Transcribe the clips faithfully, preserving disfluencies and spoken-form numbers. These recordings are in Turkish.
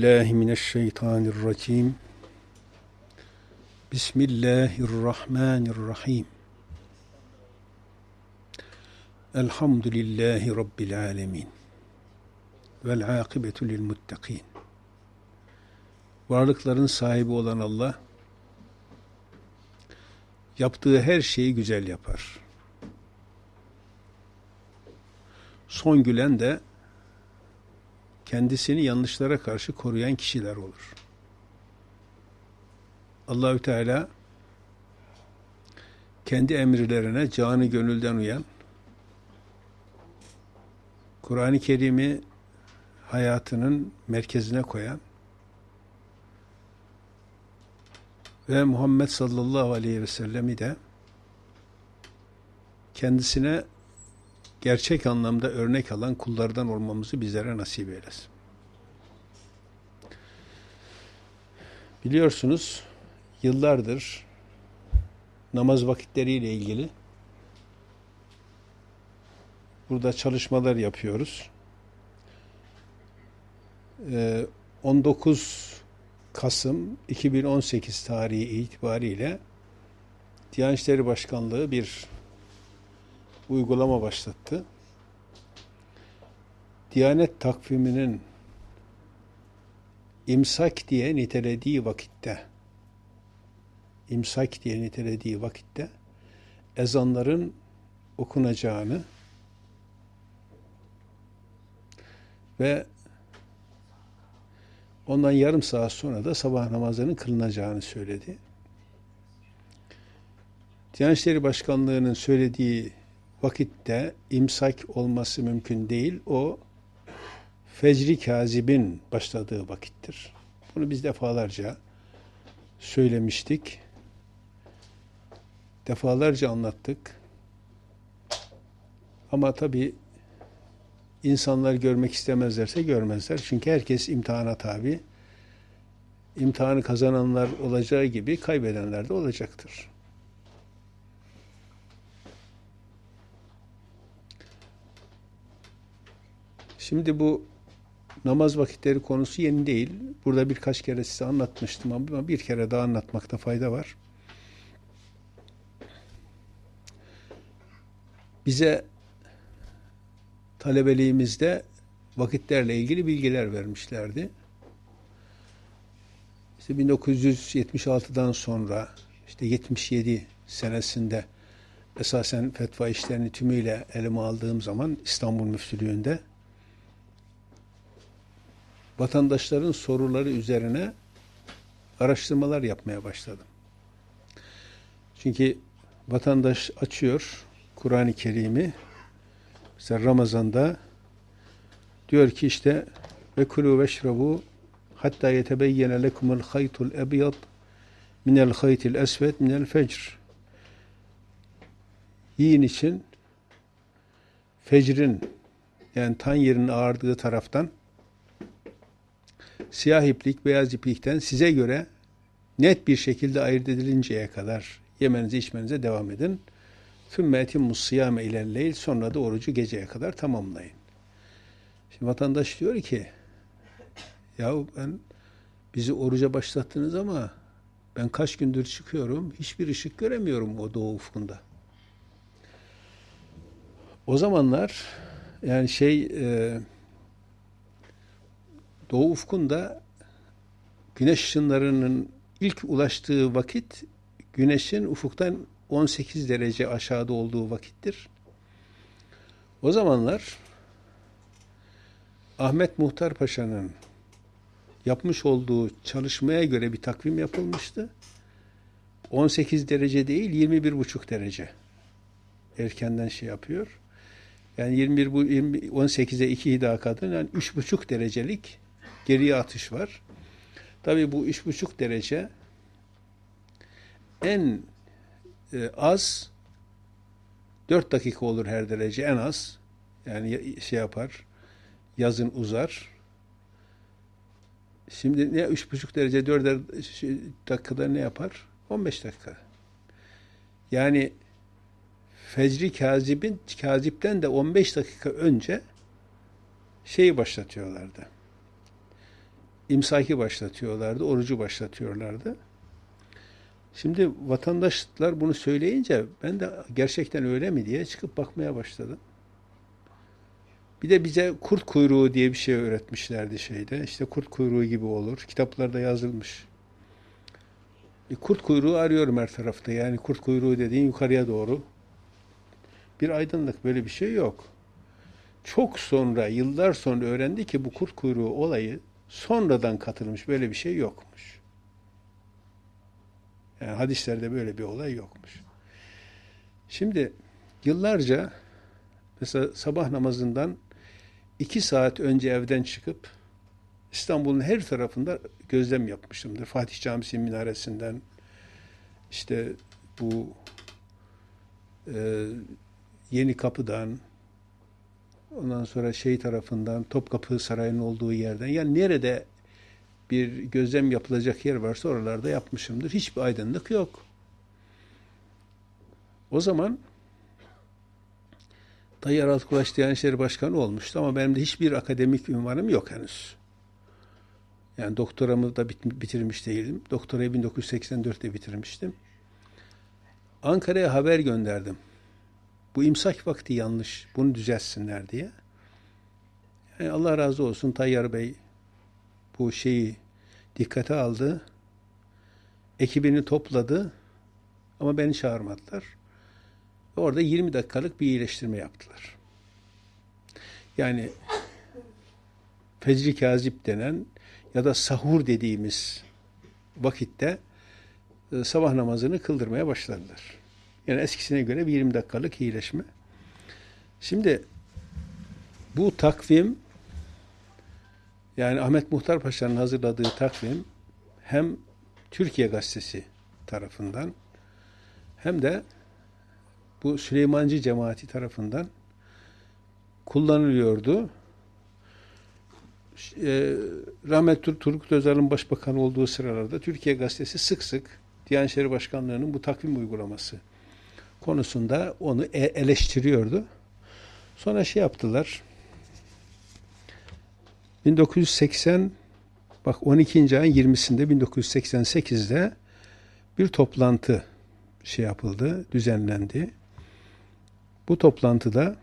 billahi mineşşeytanirracim. Bismillahirrahmanirrahim. Elhamdülillahi Rabbil alemin. Vel akibetu lil muttaqin. Varlıkların sahibi olan Allah, yaptığı her şeyi güzel yapar. Son gülen de kendisini yanlışlara karşı koruyan kişiler olur. Allahü Teala kendi emirlerine canı gönülden uyan, Kur'an-ı Kerim'i hayatının merkezine koyan ve Muhammed sallallahu aleyhi ve sellemi de kendisine gerçek anlamda örnek alan kullardan olmamızı bizlere nasip eylesin. Biliyorsunuz, yıllardır namaz vakitleriyle ilgili burada çalışmalar yapıyoruz. Ee, on dokuz Kasım iki bin on sekiz tarihi itibariyle Diyanet İşleri Başkanlığı bir uygulama başlattı. Diyanet takviminin imsak diye nitelediği vakitte imsak diye nitelediği vakitte ezanların okunacağını ve ondan yarım saat sonra da sabah namazının kılınacağını söyledi. Diyanet İşleri Başkanlığı'nın söylediği vakitte imsak olması mümkün değil. O fecri kazibin başladığı vakittir. Bunu biz defalarca söylemiştik. Defalarca anlattık. Ama tabii insanlar görmek istemezlerse görmezler. Çünkü herkes imtihana tabi. İmtihanı kazananlar olacağı gibi kaybedenler de olacaktır. Şimdi bu namaz vakitleri konusu yeni değil. Burada birkaç kere size anlatmıştım ama bir kere daha anlatmakta fayda var. Bize talebeliğimizde vakitlerle ilgili bilgiler vermişlerdi. İşte bin dokuz yüz yetmiş altıdan sonra işte yetmiş yedi senesinde esasen fetva işlerini tümüyle elime aldığım zaman İstanbul Müftülüğü'nde vatandaşların soruları üzerine araştırmalar yapmaya başladım. Çünkü vatandaş açıyor Kur'an-ı Kerim'i, mesela Ramazan'da diyor ki işte ve kulû veşrabu hatta yetebeyyene lekumul haytul ebyad minel haytil esved minel fecr. Yiyin için fecrin, yani tan yerinin ağardığı taraftan siyah iplik, beyaz iplikten size göre net bir şekilde ayırt edilinceye kadar yemenize içmenize devam edin. Fümme etimmus siyame ilelleyl, sonra da orucu geceye kadar tamamlayın. Şimdi vatandaş diyor ki, yahu ben bizi oruca başlattınız ama ben kaç gündür çıkıyorum, hiçbir ışık göremiyorum o doğu ufkunda. O zamanlar yani şey e, doğu ufkunda güneş ışınlarının ilk ulaştığı vakit güneşin ufuktan on sekiz derece aşağıda olduğu vakittir. O zamanlar Ahmet Muhtar Paşa'nın yapmış olduğu çalışmaya göre bir takvim yapılmıştı. on sekiz derece değil, yirmi bir buçuk derece. Erkenden şey yapıyor. Yani yirmi bir bu yirmi, on sekize iki daha kadın, yani üç buçuk derecelik geriye atış var. Tabii bu üç buçuk derece en e, az dört dakika olur her derece, en az. Yani şey yapar, yazın uzar. Şimdi ne üç buçuk derece dörder dakikada ne yapar? on beş dakika. Yani fecri kazibin, kazipten de on beş dakika önce şeyi başlatıyorlardı. imsaki başlatıyorlardı, orucu başlatıyorlardı. Şimdi vatandaşlar bunu söyleyince ben de gerçekten öyle mi diye çıkıp bakmaya başladım. Bir de bize kurt kuyruğu diye bir şey öğretmişlerdi şeyde. İşte kurt kuyruğu gibi olur. Kitaplarda yazılmış. E, kurt kuyruğu arıyorum her tarafta. Yani kurt kuyruğu dediğin yukarıya doğru. Bir aydınlık, böyle bir şey yok. Çok sonra, yıllar sonra öğrendi ki bu kurt kuyruğu olayı sonradan katılmış. Böyle bir şey yokmuş. Yani hadislerde böyle bir olay yokmuş. Şimdi yıllarca mesela sabah namazından iki saat önce evden çıkıp İstanbul'un her tarafında gözlem yapmışımdır. Fatih Camisi minaresinden işte bu e, Yeni Kapı'dan, ondan sonra şey tarafından, Topkapı Sarayı'nın olduğu yerden, yani nerede bir gözlem yapılacak yer varsa oralarda yapmışımdır. Hiçbir aydınlık yok. O zaman Tayyar Altkulaç Diyanet İşleri Başkanı olmuştu ama benim de hiçbir akademik ünvanım yok henüz. Yani doktoramı da bitirmiş değilim. Doktorayı bin dokuz yüz seksen dörtte bitirmiştim. Ankara'ya haber gönderdim. Bu imsak vakti yanlış, bunu düzeltsinler diye. Yani Allah razı olsun, Tayyar Bey bu şeyi dikkate aldı. Ekibini topladı ama beni çağırmadılar. Orada yirmi dakikalık bir iyileştirme yaptılar. Yani fecr-i kazip denen ya da sahur dediğimiz vakitte e, sabah namazını kıldırmaya başladılar. Yani eskisine göre bir yirmi dakikalık iyileşme. Şimdi bu takvim, yani Ahmet Muhtar Paşa'nın hazırladığı takvim hem Türkiye Gazetesi tarafından hem de bu Süleymancı cemaati tarafından kullanılıyordu. E, rahmetli Turgut Özal'ın başbakan olduğu sıralarda Türkiye Gazetesi sık sık Diyanet İşleri Başkanlığı'nın bu takvim uygulaması konusunda onu e- eleştiriyordu. Sonra şey yaptılar. bin dokuz yüz seksen, bak on ikinci ayın yirmisinde bin dokuz yüz seksen sekizde bir toplantı şey yapıldı, düzenlendi. Bu toplantıda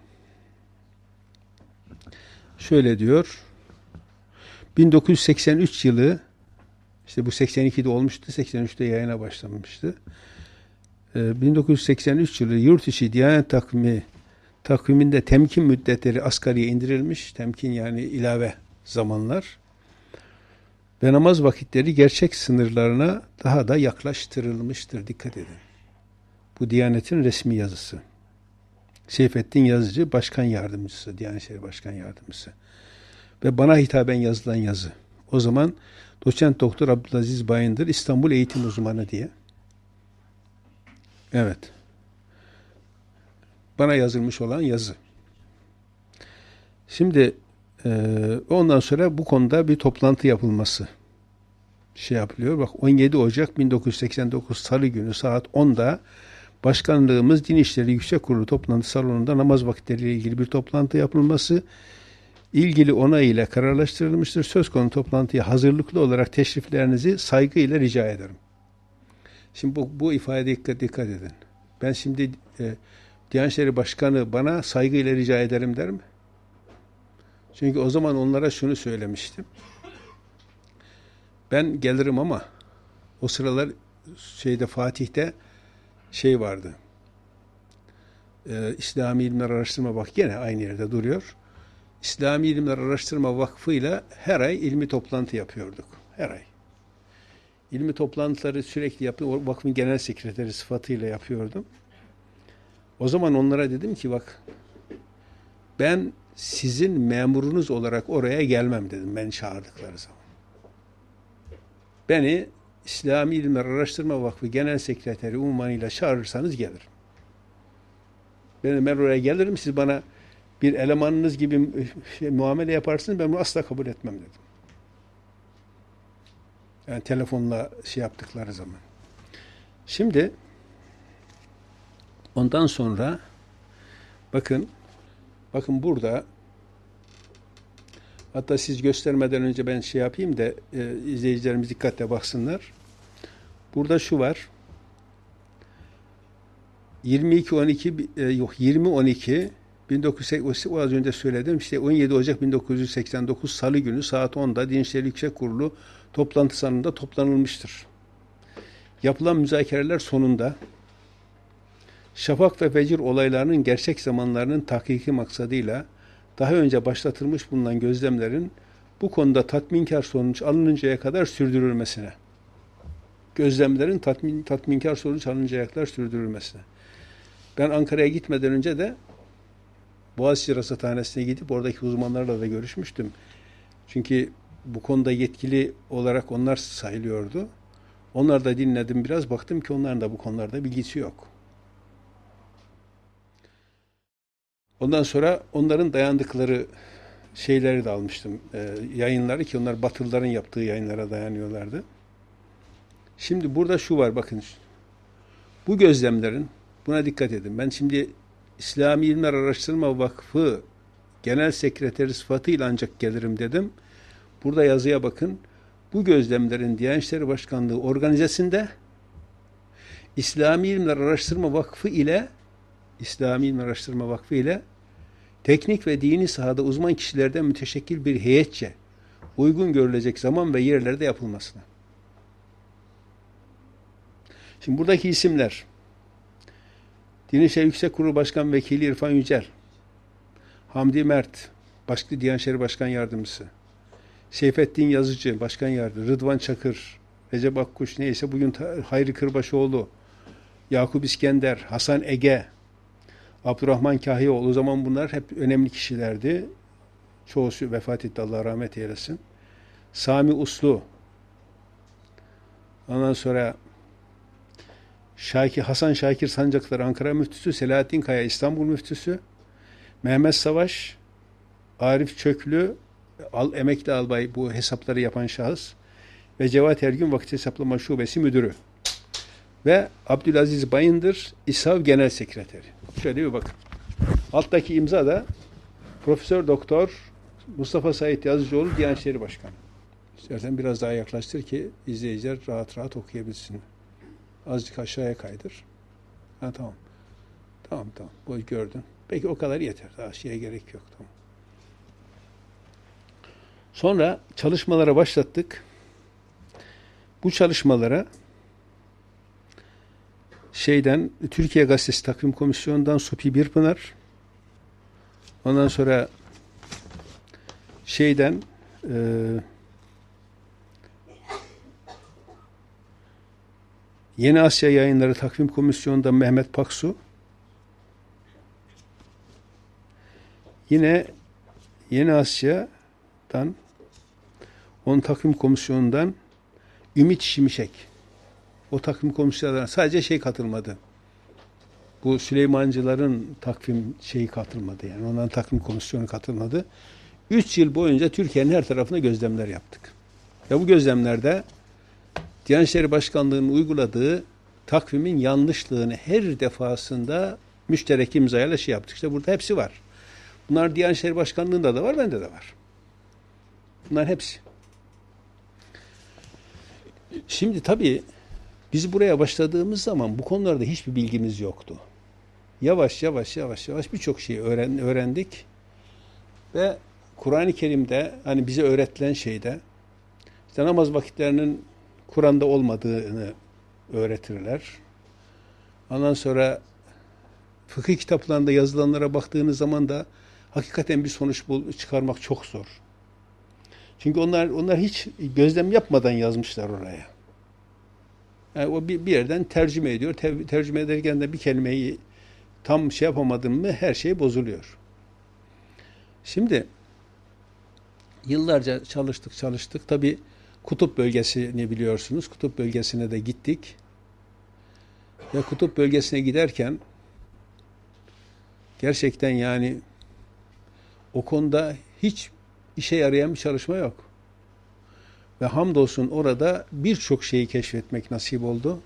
şöyle diyor, bin dokuz yüz seksen üç yılı, işte bu seksen ikide olmuştu, seksen üçte yayına başlamıştı. bin dokuz yüz seksen üç yılı yurt içi Diyanet takvimi takviminde temkin müddetleri asgariye indirilmiş. Temkin yani ilave zamanlar. Ve namaz vakitleri gerçek sınırlarına daha da yaklaştırılmıştır. Dikkat edin. Bu Diyanet'in resmi yazısı. Seyfettin Yazıcı Başkan Yardımcısı, Diyanet İşleri Başkan Yardımcısı. Ve bana hitaben yazılan yazı. O zaman Doçent Doktor Abdülaziz Bayındır İstanbul Eğitim Uzmanı diye. Evet. Bana yazılmış olan yazı. Şimdi e, ondan sonra bu konuda bir toplantı yapılması şey yapılıyor. Bak on yedi Ocak bin dokuz yüz seksen dokuz Salı günü saat onda Başkanlığımız Din İşleri Yüksek Kurulu toplantı salonunda namaz vakitleriyle ilgili bir toplantı yapılması ilgili onay ile kararlaştırılmıştır. Söz konusu toplantıya hazırlıklı olarak teşriflerinizi saygıyla rica ederim. Şimdi bu, bu ifadeye dikkat, dikkat edin. Ben şimdi e, Diyanet İşleri Başkanı bana saygıyla rica ederim der mi? Çünkü o zaman onlara şunu söylemiştim. Ben gelirim ama o sıralar şeyde Fatih'te şey vardı. E, İslami İlimler Araştırma Vakfı gene aynı yerde duruyor. İslami İlimler Araştırma Vakfı'yla her ay ilmi toplantı yapıyorduk. Her ay. İlmi toplantıları sürekli yapıyordum. O vakfın genel sekreteri sıfatıyla yapıyordum. O zaman onlara dedim ki bak ben sizin memurunuz olarak oraya gelmem dedim beni çağırdıkları zaman. Beni İslami İlimler Araştırma Vakfı Genel Sekreteri unvanıyla çağırırsanız gelirim. Ben, ben oraya gelirim, siz bana bir elemanınız gibi şey, muamele yaparsınız, ben bunu asla kabul etmem dedim. Yani telefonla şey yaptıkları zaman. Şimdi ondan sonra bakın bakın burada Hatta siz göstermeden önce ben şey yapayım da e, izleyicilerimiz dikkatle baksınlar. Burada şu var. yirmi iki on iki e, yok yirmi on iki bin dokuz yüz seksen, o az önce söyledim. İşte on yedi Ocak bin dokuz yüz seksen dokuz Salı günü saat onda Din İşleri Yüksek Kurulu toplantı salonunda toplanılmıştır. Yapılan müzakereler sonunda Şafak ve Fecir olaylarının gerçek zamanlarının tahkiki maksadıyla daha önce başlatılmış bulunan gözlemlerin bu konuda tatminkar sonuç alınıncaya kadar sürdürülmesine, gözlemlerin tatmin, tatminkar sonuç alınıncaya kadar sürdürülmesine. Ben Ankara'ya gitmeden önce de Boğaziçi Rasathanesi'ne gidip oradaki uzmanlarla da görüşmüştüm. Çünkü bu konuda yetkili olarak onlar sayılıyordu. Onları da dinledim biraz, baktım ki onların da bu konularda bilgisi yok. Ondan sonra onların dayandıkları şeyleri de almıştım. E, yayınları ki onlar Batılıların yaptığı yayınlara dayanıyorlardı. Şimdi burada şu var, bakın. Bu gözlemlerin, buna dikkat edin. Ben şimdi İslami İlimler Araştırma Vakfı Genel Sekreteri sıfatıyla ancak gelirim dedim. Burada yazıya bakın. Bu gözlemlerin Diyanet İşleri Başkanlığı organizesinde İslami İlimler Araştırma Vakfı ile İslami İlimler Araştırma Vakfı ile teknik ve dini sahada uzman kişilerden müteşekkil bir heyetçe uygun görülecek zaman ve yerlerde yapılmasına. Şimdi buradaki isimler: Din İşleri Yüksek Kurulu Başkan Vekili İrfan Yücel, Hamdi Mert, Başkı Diyanet İşleri Başkan Yardımcısı, Seyfettin Yazıcı, Başkan Yardımcısı, Rıdvan Çakır, Recep Akkuş, neyse bugün Hayri Kırbaşoğlu, Yakup İskender, Hasan Ege, Abdurrahman Kahyaoğlu, o zaman bunlar hep önemli kişilerdi. Çoğusu vefat etti, Allah rahmet eylesin. Sami Uslu, ondan sonra Şakir, Hasan Şakir Sancaktar Ankara Müftüsü, Selahattin Kaya İstanbul Müftüsü, Mehmet Savaş, Arif Çöklü, al, emekli albay, bu hesapları yapan şahıs ve Cevat Ergün Vakit Hesaplama Şubesi Müdürü ve Abdülaziz Bayındır İSAV Genel Sekreteri. Şöyle bir bakın. Alttaki imza da Profesör Doktor Mustafa Said Yazıcıoğlu, Diyanet İşleri Başkanı. İstersen biraz daha yaklaştır ki izleyiciler rahat rahat okuyabilsin. Azıcık aşağıya kaydır. Ha, tamam. Tamam tamam. Bu gördün. Peki o kadar yeter. Daha şeye gerek yok. Tamam. Sonra çalışmalara başlattık. Bu çalışmalara şeyden Türkiye Gazetesi Takvim Komisyonu'ndan Supi Birpınar, ondan sonra şeyden e, Yeni Asya Yayınları Takvim Komisyonu'ndan Mehmet Paksu, yine Yeni Asya'dan onun takvim komisyonundan Ümit Şimşek. O takvim komisyonlarına sadece şey katılmadı. Bu Süleymancıların takvim şeyi katılmadı. Yani onların takvim komisyonu katılmadı. Üç yıl boyunca Türkiye'nin her tarafına gözlemler yaptık. Ve bu gözlemlerde Diyanet İşleri Başkanlığı'nın uyguladığı takvimin yanlışlığını her defasında müşterek imzayla şey yaptık. İşte burada hepsi var. Bunlar Diyanet İşleri Başkanlığı'nda da var, bende de var. Bunlar hepsi. Şimdi tabii biz buraya başladığımız zaman bu konularda hiçbir bilgimiz yoktu. Yavaş yavaş yavaş yavaş birçok şeyi öğren, öğrendik. Ve Kur'an-ı Kerim'de hani bize öğretilen şeyde işte namaz vakitlerinin Kur'an'da olmadığını öğretirler. Ondan sonra fıkıh kitaplarında yazılanlara baktığınız zaman da hakikaten bir sonuç bul, çıkarmak çok zor. Çünkü onlar onlar hiç gözlem yapmadan yazmışlar oraya. Yani o bir, bir yerden tercüme ediyor. Te, tercüme ederken de bir kelimeyi tam şey yapamadın mı her şey bozuluyor. Şimdi yıllarca çalıştık çalıştık. Tabii Kutup bölgesini biliyorsunuz. Kutup bölgesine de gittik. Ve Kutup bölgesine giderken gerçekten yani o konuda hiç işe yarayan bir çalışma yok. Ve hamdolsun orada birçok şeyi keşfetmek nasip oldu.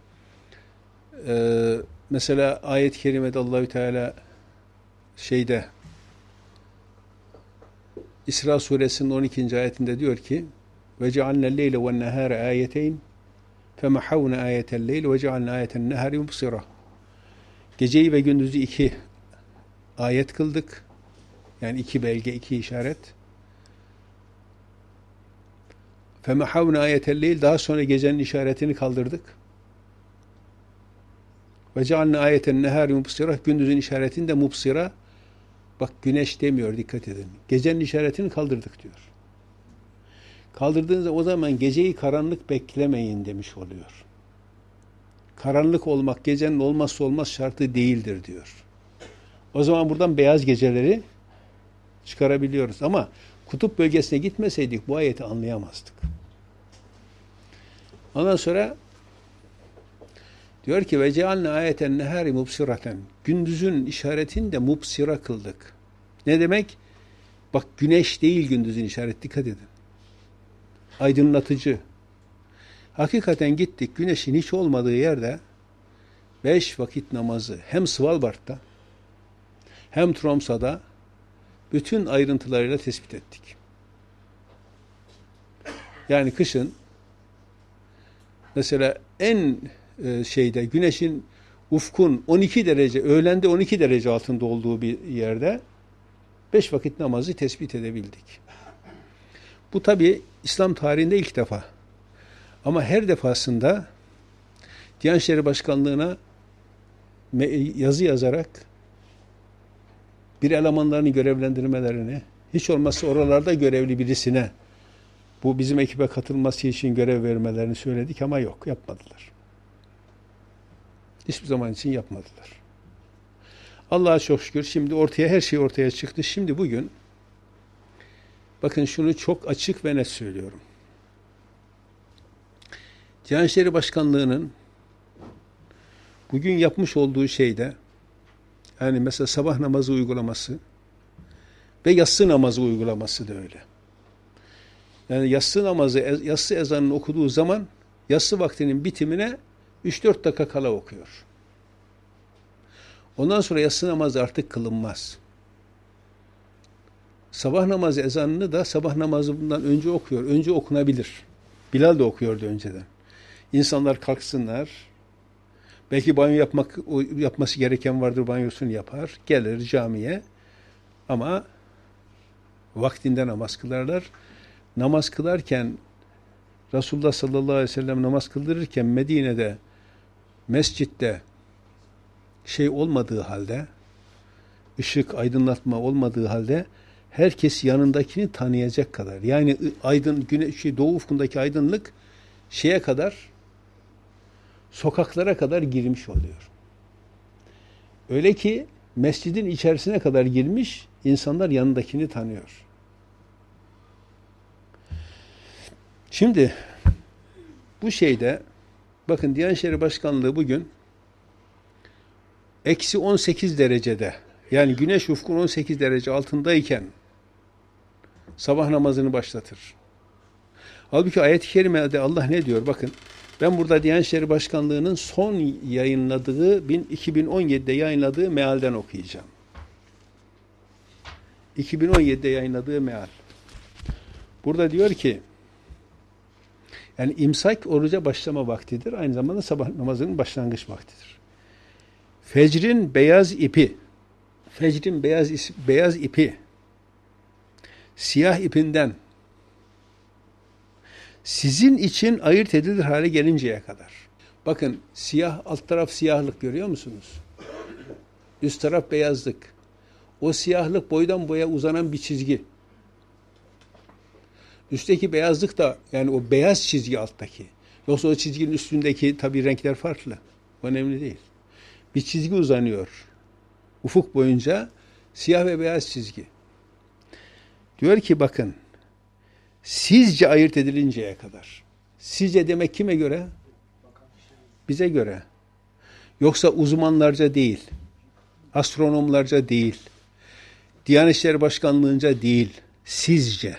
Ee, mesela ayet-i kerimede Allahü Teala şeyde İsra suresinin on ikinci ayetinde diyor ki ve cealnel leyle ve nehâre âyeteyn femehhavne âyetel leyl ve cealne âyeten nehâri mubsira. Geceyi ve gündüzü iki ayet kıldık. Yani iki belge, iki işaret. Femehhavne âyetel leyl, daha sonra gecenin işaretini kaldırdık. Ve cealne âyeten nehâri mubsira, gündüzün işaretini de mubsira. Bak güneş demiyor, dikkat edin. Gecenin işaretini kaldırdık diyor. Kaldırdığınızda o zaman geceyi karanlık beklemeyin demiş oluyor. Karanlık olmak gecenin olmazsa olmaz şartı değildir diyor. O zaman buradan beyaz geceleri çıkarabiliyoruz. Ama kutup bölgesine gitmeseydik bu ayeti anlayamazdık. Ondan sonra diyor ki ve cealne ayeten nehari mubsiraten. Gündüzün işaretini de mubsira kıldık. Ne demek? Bak güneş değil gündüzün işareti, dikkat edin. Aydınlatıcı. Hakikaten gittik güneşin hiç olmadığı yerde beş vakit namazı hem Svalbard'da hem Tromsø'da bütün ayrıntılarıyla tespit ettik. Yani kışın mesela en e, şeyde güneşin ufkun on iki derece, öğlende on iki derece altında olduğu bir yerde beş vakit namazı tespit edebildik. Bu tabi İslam tarihinde ilk defa. Ama her defasında Diyanet İşleri Başkanlığı'na yazı yazarak bir elemanlarını görevlendirmelerini, hiç olmazsa oralarda görevli birisine bu bizim ekibe katılması için görev vermelerini söyledik ama yok, yapmadılar. Hiçbir zaman için yapmadılar. Allah'a çok şükür şimdi ortaya her şey ortaya çıktı. Şimdi bugün bakın şunu çok açık ve net söylüyorum. Diyanet İşleri Başkanlığı'nın bugün yapmış olduğu şeyde yani mesela sabah namazı uygulaması ve yatsı namazı uygulaması da öyle. Yani yatsı namazı, yatsı ezanını okuduğu zaman yatsı vaktinin bitimine üç dört dakika kala okuyor. Ondan sonra yatsı namazı artık kılınmaz. Sabah namazı ezanını da sabah namazından önce okuyor. Önce okunabilir. Bilal de okuyordu önceden. İnsanlar kalksınlar. Belki banyo yapmak yapması gereken vardır, banyosunu yapar. Gelir camiye. Ama vaktinde namaz kılarlar. Namaz kılarken Resulullah sallallahu aleyhi ve sellem namaz kıldırırken Medine'de mescitte şey olmadığı halde, ışık, aydınlatma olmadığı halde herkes yanındakini tanıyacak kadar. Yani aydın güneş şey, doğu ufkundaki aydınlık şeye kadar, sokaklara kadar girmiş oluyor. Öyle ki mescidin içerisine kadar girmiş, insanlar yanındakini tanıyor. Şimdi bu şeyde bakın Diyanet İşleri Başkanlığı bugün eksi on sekiz derecede, yani güneş ufkun on sekiz derece altındayken sabah namazını başlatır. Halbuki ayet-i kerimede Allah ne diyor? Bakın ben burada Diyanet İşleri Başkanlığı'nın son yayınladığı, iki bin on yedide yayınladığı mealden okuyacağım. iki bin on yedide yayınladığı meal. Burada diyor ki yani imsak oruca başlama vaktidir. Aynı zamanda sabah namazının başlangıç vaktidir. Fecrin beyaz ipi, fecrin beyaz beyaz ipi, siyah ipinden sizin için ayırt edilir hale gelinceye kadar. Bakın siyah, alt taraf siyahlık görüyor musunuz? Üst taraf beyazlık. O siyahlık boydan boya uzanan bir çizgi. Üstteki beyazlık da yani o beyaz çizgi alttaki. Yoksa o çizginin üstündeki tabii renkler farklı. Önemli değil. Bir çizgi uzanıyor. Ufuk boyunca siyah ve beyaz çizgi. Diyor ki bakın sizce ayırt edilinceye kadar. Sizce demek kime göre? Bize göre. Yoksa uzmanlarca değil. Astronomlarca değil. Diyanet İşleri Başkanlığı'nca değil. Sizce.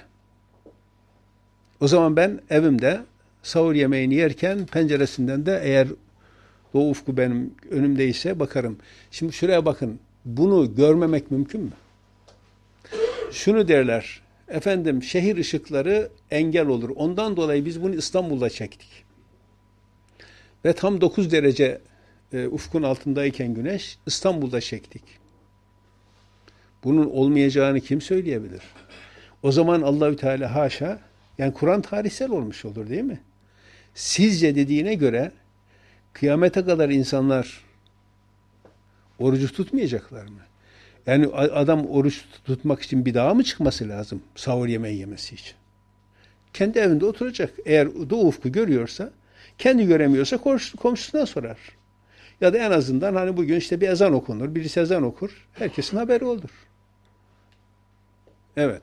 O zaman ben evimde sahur yemeğini yerken penceresinden de eğer doğu ufku benim önümdeyse bakarım. Şimdi şuraya bakın. Bunu görmemek mümkün mü? Şunu derler. Efendim şehir ışıkları engel olur. Ondan dolayı biz bunu İstanbul'da çektik. Ve tam dokuz derece e, ufkun altındayken güneş İstanbul'da çektik. Bunun olmayacağını kim söyleyebilir? O zaman Allahü Teala haşa, yani Kur'an tarihsel olmuş olur değil mi? Sizce dediğine göre kıyamete kadar insanlar orucu tutmayacaklar mı? Yani adam oruç tutmak için bir dağa mı çıkması lazım? Sahur yemeği yemesi için. Kendi evinde oturacak. Eğer doğu ufku görüyorsa, kendi göremiyorsa komşusuna sorar. Ya da en azından hani bugün işte bir ezan okunur, birisi ezan okur, herkesin haberi olur. Evet.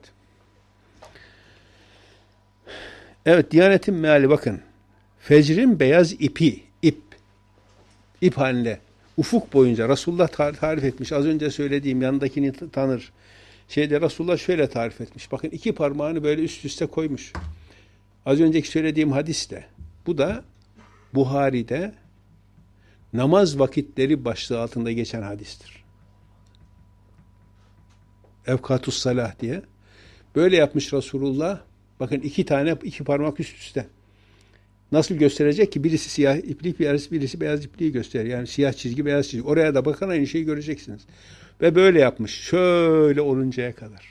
Evet, Diyanet'in meali bakın. Fecrin beyaz ipi, ip, ip halinde ufuk boyunca Resulullah tarif etmiş. Az önce söylediğim yanındakini tanır. Şeyde Resulullah şöyle tarif etmiş. Bakın iki parmağını böyle üst üste koymuş. Az önceki söylediğim hadiste. Bu da Buhari'de namaz vakitleri başlığı altında geçen hadistir. Evkatus salah diye. Böyle yapmış Resulullah. Bakın iki tane, iki parmak üst üste. Nasıl gösterecek ki? Birisi siyah iplik, birisi, birisi beyaz ipliği gösterir. Yani siyah çizgi, beyaz çizgi. Oraya da bakın aynı şeyi göreceksiniz. Ve böyle yapmış. Şöyle oluncaya kadar.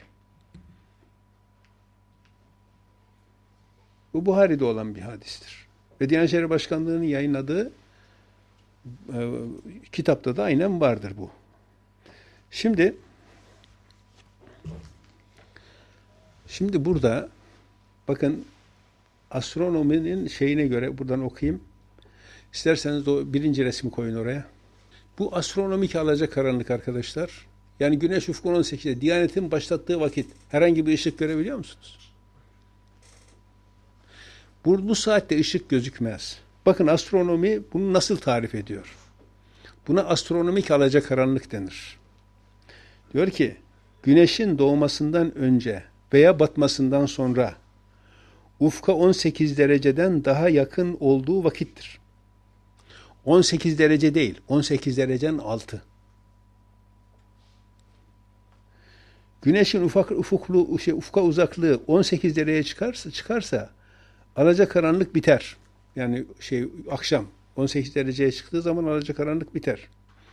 Bu Buhari'de olan bir hadistir. Ve Diyanet İşleri Başkanlığı'nın yayınladığı e, kitapta da aynen vardır bu. Şimdi şimdi burada bakın astronominin şeyine göre buradan okuyayım. İsterseniz o birinci resmi koyun oraya. Bu astronomik alacakaranlık arkadaşlar. Yani güneş ufkun on sekizde Diyanet'in başlattığı vakit herhangi bir ışık görebiliyor musunuz? Bu, bu saatte ışık gözükmez. Bakın astronomi bunu nasıl tarif ediyor? Buna astronomik alacakaranlık denir. Diyor ki güneşin doğmasından önce veya batmasından sonra ufka on sekiz dereceden daha yakın olduğu vakittir. on sekiz derece değil, on sekiz dereceden altı. Güneşin ufak ufuklu şey ufka uzaklığı on sekiz dereceye çıkarsa çıkarsa alacakaranlık biter. Yani şey akşam on sekiz dereceye çıktığı zaman alacakaranlık biter.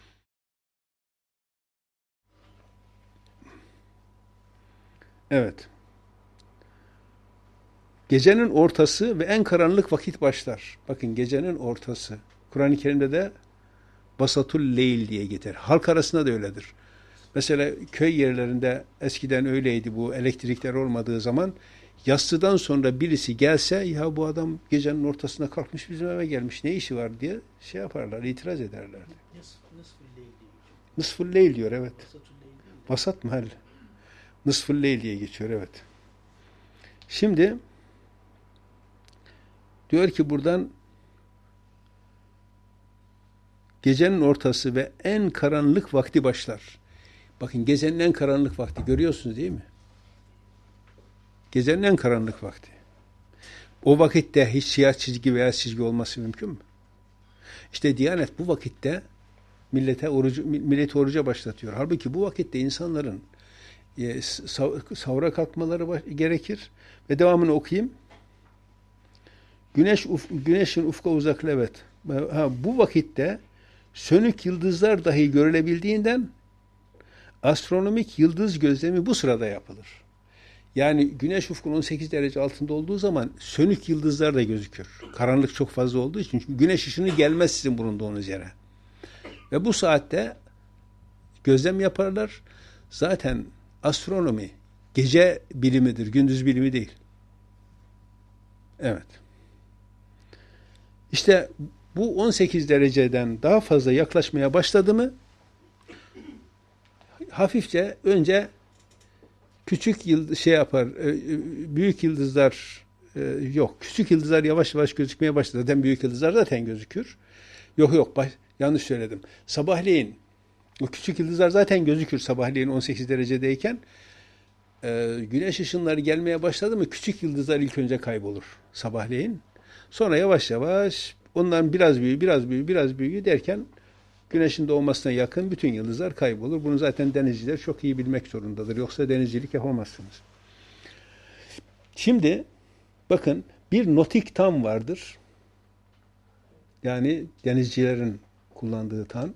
Evet. Gecenin ortası ve en karanlık vakit başlar. Bakın gecenin ortası. Kur'an-ı Kerim'de de basatul leyl diye geçer. Halk arasında da öyledir. Mesela köy yerlerinde eskiden öyleydi, bu elektrikler olmadığı zaman yatsıdan sonra birisi gelse ya bu adam gecenin ortasına kalkmış bizim eve gelmiş ne işi var diye şey yaparlar, itiraz ederlerdi. Nısful leyl diyor evet. Vasat mahal. Nısful leyl diye geçiyor evet. Şimdi diyor ki buradan gecenin ortası ve en karanlık vakti başlar. Bakın gecenin en karanlık vakti görüyorsunuz değil mi? Gecenin en karanlık vakti. O vakitte hiç siyah çizgi veya çizgi olması mümkün mü? İşte Diyanet bu vakitte millete orucu, milleti oruca başlatıyor. Halbuki bu vakitte insanların e, sahura kalkmaları gerekir. Ve devamını okuyayım. Güneş uf, güneşin ufka uzaklığı evet. Ha, bu vakitte sönük yıldızlar dahi görülebildiğinden astronomik yıldız gözlemi bu sırada yapılır. Yani güneş ufkun on sekiz derece altında olduğu zaman sönük yıldızlar da gözükür. Karanlık çok fazla olduğu için. Çünkü güneş ışını gelmez sizin bulunduğunuz yere. Ve bu saatte gözlem yaparlar. Zaten astronomi gece bilimidir, gündüz bilimi değil. Evet. İşte bu on sekiz dereceden daha fazla yaklaşmaya başladı mı hafifçe önce küçük yıldız şey yapar, büyük yıldızlar yok. Küçük yıldızlar yavaş yavaş gözükmeye başladı. Zaten büyük yıldızlar zaten gözükür. Yok yok baş, yanlış söyledim. Sabahleyin o küçük yıldızlar zaten gözükür sabahleyin on sekiz derecedeyken. Güneş ışınları gelmeye başladı mı küçük yıldızlar ilk önce kaybolur sabahleyin. Sonra yavaş yavaş onların biraz büyüğü, biraz büyüğü, biraz büyüğü derken güneşin doğmasına yakın bütün yıldızlar kaybolur. Bunu zaten denizciler çok iyi bilmek zorundadır. Yoksa denizcilik yapamazsınız. Şimdi bakın bir notik tam vardır. Yani denizcilerin kullandığı tam.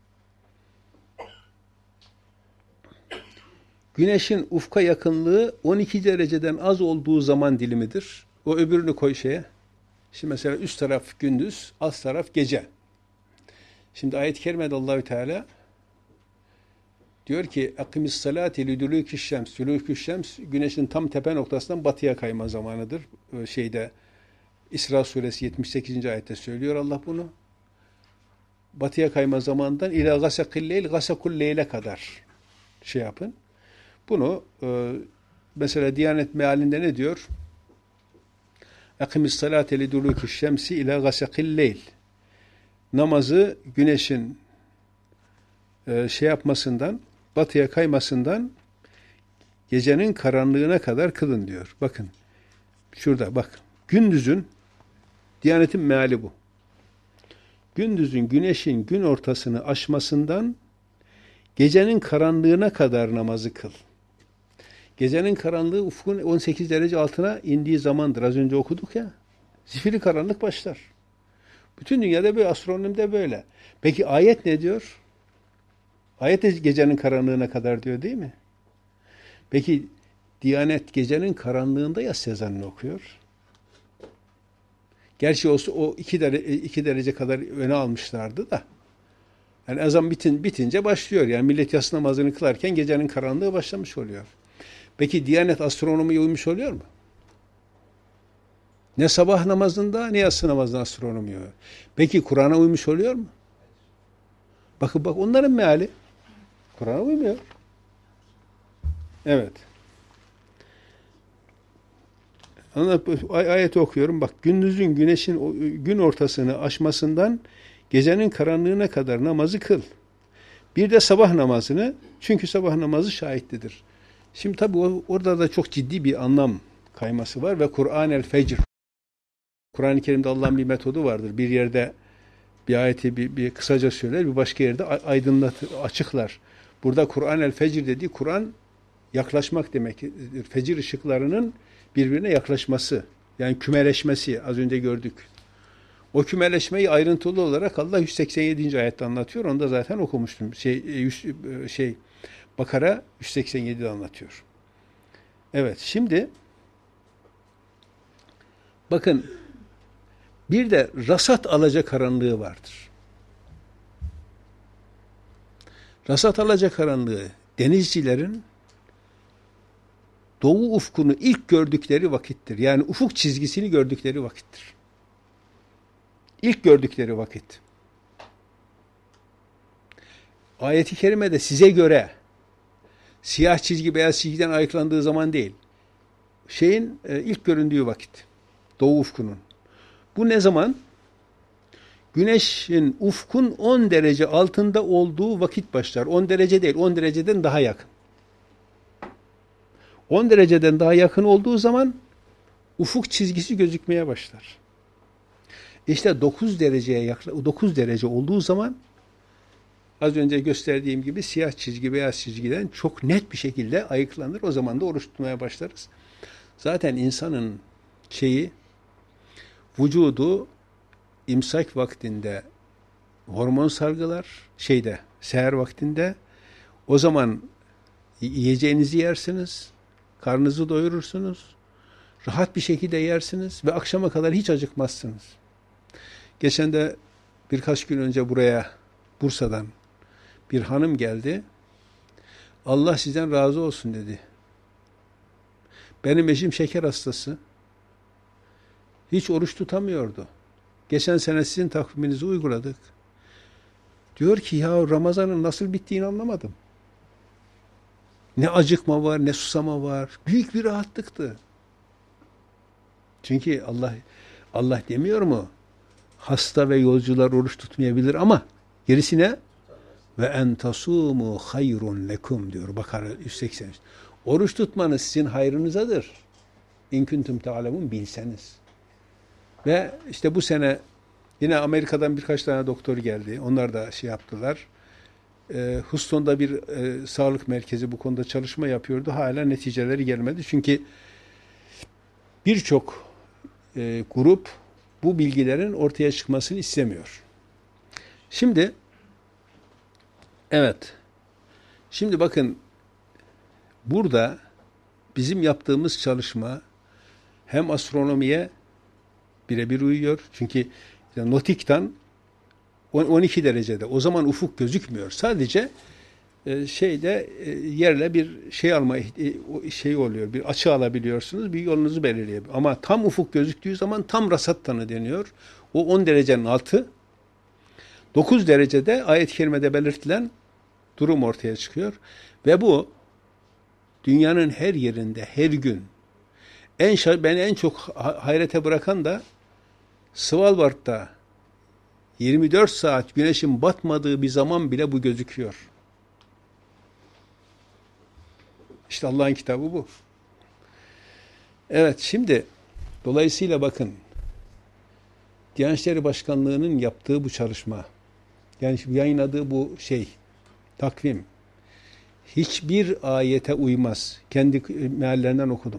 Güneşin ufka yakınlığı on iki dereceden az olduğu zaman dilimidir. O öbürünü koy şeye. Şimdi mesela üst taraf gündüz, alt taraf gece. Şimdi ayet-i kerimede Allahü Teala diyor ki akimis salati lidulukiş şems. Dulukiş şems güneşin tam tepe noktasından batıya kayma zamanıdır. Şeyde İsra suresi yetmiş sekizinci ayette söylüyor Allah bunu. Batıya kayma zamanından ila gasakil leyl gasakul leyle kadar şey yapın. Bunu e, mesela Diyanet mealinde ne diyor? Akimis salate lidulukiş şemsi ila gasakil leyl. Namazı güneşin e, şey yapmasından, batıya kaymasından gecenin karanlığına kadar kılın diyor. Bakın şurada bak. Gündüzün Diyanetin meali bu. Gündüzün güneşin gün ortasını aşmasından gecenin karanlığına kadar namazı kıl. Gecenin karanlığı ufkun on sekiz derece altına indiği zamandır. Az önce okuduk ya. Zifiri karanlık başlar. Bütün dünyada böyle, astronomide böyle. Peki ayet ne diyor? Ayet de gecenin karanlığına kadar diyor değil mi? Peki Diyanet gecenin karanlığında ya ezanını okuyor. Gerçi o, o iki, derece, iki derece kadar öne almışlardı da. Yani ezan bitin, bitince başlıyor. Yani millet yatsı namazını kılarken gecenin karanlığı başlamış oluyor. Peki Diyanet astronomiye uymuş oluyor mu? Ne sabah namazında ne yatsı namazında astronomiye uyuyor. Peki Kur'an'a uymuş oluyor mu? Bakın bak onların meali. Kur'an'a uymuyor. Evet. Ayeti okuyorum. Bak gündüzün güneşin gün ortasını aşmasından gecenin karanlığına kadar namazı kıl. Bir de sabah namazını, çünkü sabah namazı şahitlidir. Şimdi tabi orada da çok ciddi bir anlam kayması var ve Kur'an-el Fecr. Kur'an-ı Kerim'de Allah'ın bir metodu vardır. Bir yerde bir ayeti bir, bir kısaca söyler, bir başka yerde aydınlatır, açıklar. Burada Kur'an-el Fecr dediği Kur'an yaklaşmak demektir. Fecir ışıklarının birbirine yaklaşması, yani kümeleşmesi az önce gördük. O kümeleşmeyi ayrıntılı olarak Allah yüz seksen yedinci ayette anlatıyor. Onu da zaten okumuştum. Şey, şey Bakara yüz seksen yedide anlatıyor. Evet, şimdi bakın bir de rasat alacakaranlığı vardır. Rasat alacakaranlığı denizcilerin doğu ufkunu ilk gördükleri vakittir. Yani ufuk çizgisini gördükleri vakittir. İlk gördükleri vakit. Ayet-i kerimede size göre siyah çizgi beyaz çizgiden ayıklandığı zaman değil. Şeyin e, ilk göründüğü vakit. Doğu ufkunun. Bu ne zaman? Güneşin ufkun on derece altında olduğu vakit başlar. on derece değil, on dereceden daha yakın. on dereceden daha yakın olduğu zaman ufuk çizgisi gözükmeye başlar. İşte dokuz dereceye yakın, dokuz derece olduğu zaman az önce gösterdiğim gibi siyah çizgi beyaz çizgiden çok net bir şekilde ayıklanır. O zaman da oruç tutmaya başlarız. Zaten insanın şeyi, vücudu imsak vaktinde hormon salgılar, şeyde seher vaktinde. O zaman yiyeceğinizi yersiniz, karnınızı doyurursunuz, rahat bir şekilde yersiniz ve akşama kadar hiç acıkmazsınız. Geçen de birkaç gün önce buraya Bursa'dan bir hanım geldi. Allah sizden razı olsun dedi. Benim eşim şeker hastası. Hiç oruç tutamıyordu. Geçen sene sizin takviminizi uyguladık. Diyor ki ya Ramazan'ın nasıl bittiğini anlamadım. Ne acıkma var, ne susama var. Büyük bir rahatlıktı. Çünkü Allah Allah demiyor mu? Hasta ve yolcular oruç tutmayabilir ama gerisine ve en tasumu hayrun lekum diyor Bakara yüz seksen. Oruç tutmanız sizin hayrınızadır. İn kuntum ta'lemun bilseniz. Ve işte bu sene yine Amerika'dan birkaç tane doktor geldi. Onlar da şey yaptılar. Ee, Houston'da bir e, sağlık merkezi bu konuda çalışma yapıyordu. Hala neticeleri gelmedi. Çünkü birçok e, grup bu bilgilerin ortaya çıkmasını istemiyor. Şimdi evet, şimdi bakın burada bizim yaptığımız çalışma hem astronomiye birebir uyuyor. Çünkü Notik'ten on iki derecede. O zaman ufuk gözükmüyor. Sadece e, şeyde e, yerle bir şey alma e, şey oluyor. Bir açı alabiliyorsunuz. Bir yolunuzu belirleyebiliyor. Ama tam ufuk gözüktüğü zaman tam rasat tanı deniyor. O on derecenin altı. dokuz derecede ayet-i kerimede belirtilen durum ortaya çıkıyor. Ve bu dünyanın her yerinde, her gün en beni en çok hayrete bırakan da Svalbard'da yirmi dört saat güneşin batmadığı bir zaman bile bu gözüküyor. İşte Allah'ın kitabı bu. Evet, şimdi dolayısıyla bakın Diyanet İşleri Başkanlığı'nın yaptığı bu çalışma, yani yayınladığı bu şey, takvim hiçbir ayete uymaz. Kendi meallerinden okudum.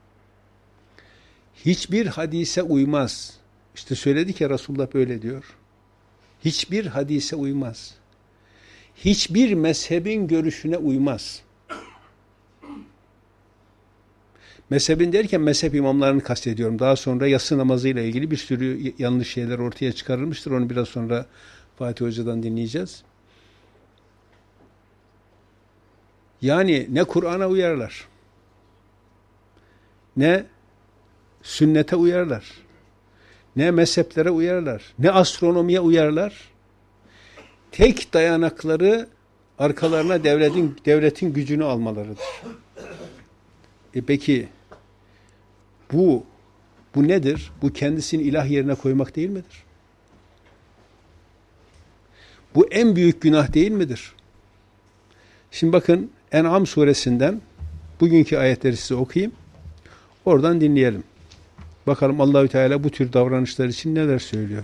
Hiçbir hadise uymaz. İşte söyledik ya, Resulullah böyle diyor. Hiçbir hadise uymaz. Hiçbir mezhebin görüşüne uymaz. Mezhebin derken mezhep imamlarını kastediyorum. Daha sonra yatsı namazıyla ilgili bir sürü yanlış şeyler ortaya çıkarılmıştır. Onu biraz sonra Fatih Hoca'dan dinleyeceğiz. Yani ne Kur'an'a uyarlar, ne sünnete uyarlar, ne mezheplere uyarlar, ne astronomiye uyarlar. Tek dayanakları arkalarına devletin devletin gücünü almalarıdır. E peki bu bu nedir? Bu kendisini ilah yerine koymak değil midir? Bu en büyük günah değil midir? Şimdi bakın En'am suresinden bugünkü ayetleri size okuyayım. Oradan dinleyelim. Bakalım Allahü Teala bu tür davranışlar için neler söylüyor.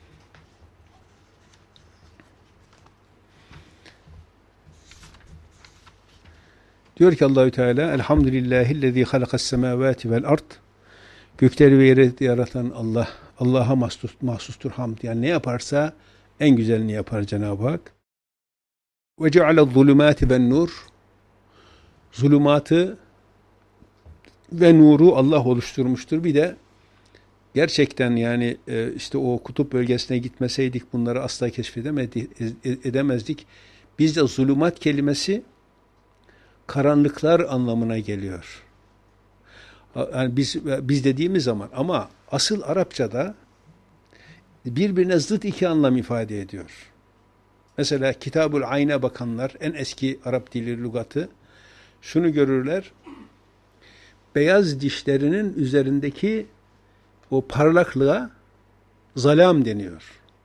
Diyor ki Allahü Teala: Elhamdülillahillezî halakas semâvâti vel ard. Gökleri ve yeri yaratan Allah. Allah'a mahsus, mahsustur hamd. Yani ne yaparsa en güzelini yapar Cenab-ı Hak. Ve ceale'z zulümâti ben nur. Zulümatı ve nuru Allah oluşturmuştur. Bir de gerçekten yani işte o kutup bölgesine gitmeseydik bunları asla keşfedemezdik. Bizde zulümat kelimesi karanlıklar anlamına geliyor. Yani biz biz dediğimiz zaman ama asıl Arapçada birbirine zıt iki anlam ifade ediyor. Mesela Kitabul Ayn'e bakanlar, en eski Arap dili lügatı şunu görürler. Beyaz dişlerinin üzerindeki o parlaklığa zalam deniyor.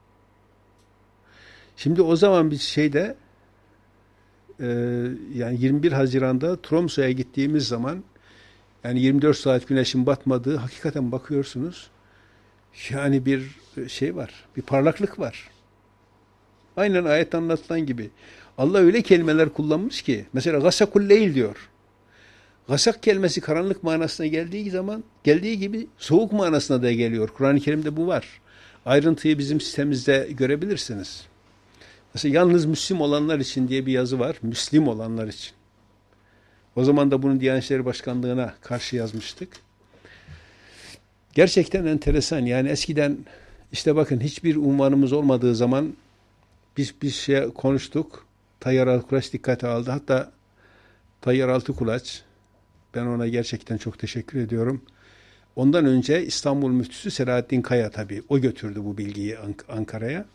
Şimdi o zaman biz şeyde e, yani yirmi bir Haziran'da Tromso'ya gittiğimiz zaman yani yirmi dört saat güneşin batmadığı, hakikaten bakıyorsunuz. Yani bir şey var, bir parlaklık var. Aynen ayette anlatılan gibi. Allah öyle kelimeler kullanmış ki, mesela gasakul leyl diyor. Gasak kelimesi karanlık manasına geldiği zaman, geldiği gibi soğuk manasına da geliyor. Kur'an-ı Kerim'de bu var. Ayrıntıyı bizim sitemizde görebilirsiniz. Mesela yalnız Müslim olanlar için diye bir yazı var. Müslim olanlar için. O zaman da bunu Diyanet İşleri Başkanlığı'na karşı yazmıştık. Gerçekten enteresan. Yani eskiden işte bakın hiçbir unvanımız olmadığı zaman biz bir şey konuştuk. Tayyar Altıkulaç dikkate aldı. Hatta Tayyar Altıkulaç, ben ona gerçekten çok teşekkür ediyorum. Ondan önce İstanbul Müftüsü Selahattin Kaya tabii. O götürdü bu bilgiyi Ank- Ankara'ya.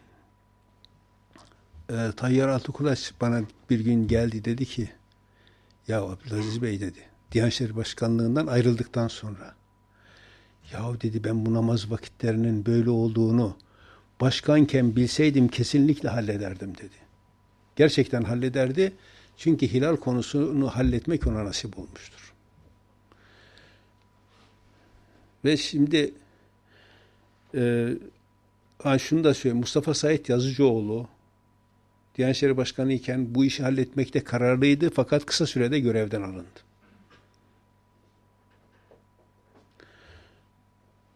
Ee, Tayyar Altıkulaç bana bir gün geldi, dedi ki ya Abdülaziz Bey dedi, Diyanet İşleri Başkanlığı'ndan ayrıldıktan sonra yahu dedi, ben bu namaz vakitlerinin böyle olduğunu başkanken bilseydim kesinlikle hallederdim dedi. Gerçekten hallederdi. Çünkü hilal konusunu halletmek ona nasip olmuştur. Ve şimdi e, şunu da söyleyeyim. Mustafa Said Yazıcıoğlu Diyanet İşleri Başkanı iken bu işi halletmekte kararlıydı, fakat kısa sürede görevden alındı.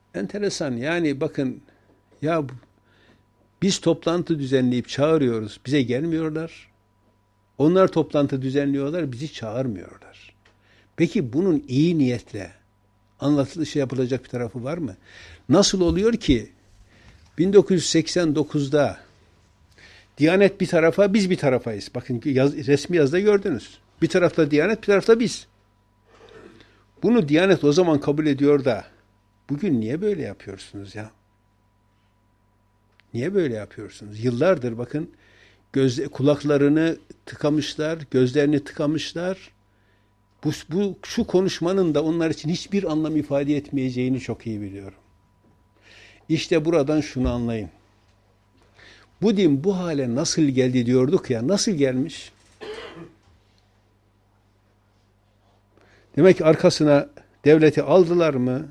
enteresan. Yani bakın ya biz toplantı düzenleyip çağırıyoruz. Bize gelmiyorlar. Onlar toplantı düzenliyorlar. Bizi çağırmıyorlar. Peki bunun iyi niyetle anlatılışı yapılacak bir tarafı var mı? Nasıl oluyor ki bin dokuz yüz seksen dokuzda Diyanet bir tarafa, biz bir tarafayız. Bakın yaz, resmi yazıda gördünüz. Bir tarafta Diyanet, bir tarafta biz. Bunu Diyanet o zaman kabul ediyor da bugün niye böyle yapıyorsunuz ya? Niye böyle yapıyorsunuz? Yıllardır bakın göz, kulaklarını tıkamışlar, gözlerini tıkamışlar. Bu, bu şu konuşmanın da onlar için hiçbir anlam ifade etmeyeceğini çok iyi biliyorum. İşte buradan şunu anlayın. Bu din bu hale nasıl geldi diyorduk ya, nasıl gelmiş? Demek ki arkasına devleti aldılar mı?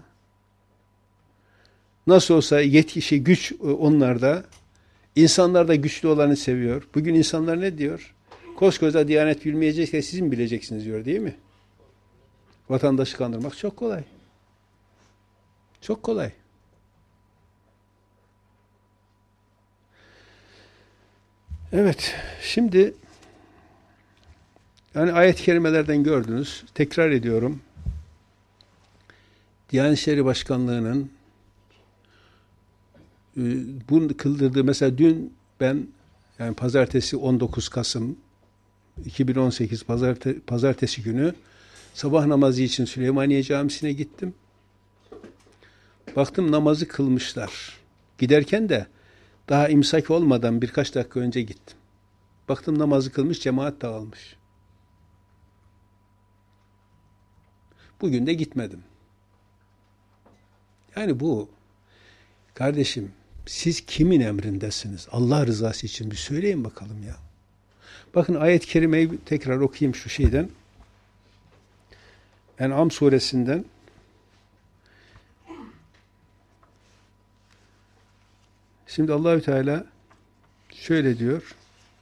Nasıl olsa yetki, şey, güç onlarda. İnsanlar da güçlü olanı seviyor. Bugün insanlar ne diyor? Koskoca Diyanet bilmeyecekse siz mi bileceksiniz diyor, değil mi? Vatandaşı kandırmak çok kolay. Çok kolay. Evet, şimdi yani ayet-i kerimelerden gördünüz. Tekrar ediyorum. Diyanet İşleri Başkanlığı'nın e, bunu kıldırdığı, mesela dün ben yani pazartesi on dokuz Kasım iki bin on sekiz pazarte, pazartesi günü sabah namazı için Süleymaniye Camisi'ne gittim. Baktım namazı kılmışlar. Giderken de daha imsak olmadan birkaç dakika önce gittim. Baktım namazı kılmış, cemaat dağılmış. Bugün de gitmedim. Yani bu, kardeşim, siz kimin emrindesiniz? Allah rızası için bir söyleyin bakalım ya. Bakın ayet-i kerimeyi tekrar okuyayım şu şeyden. En'am suresinden. Şimdi Allahü Teala şöyle diyor.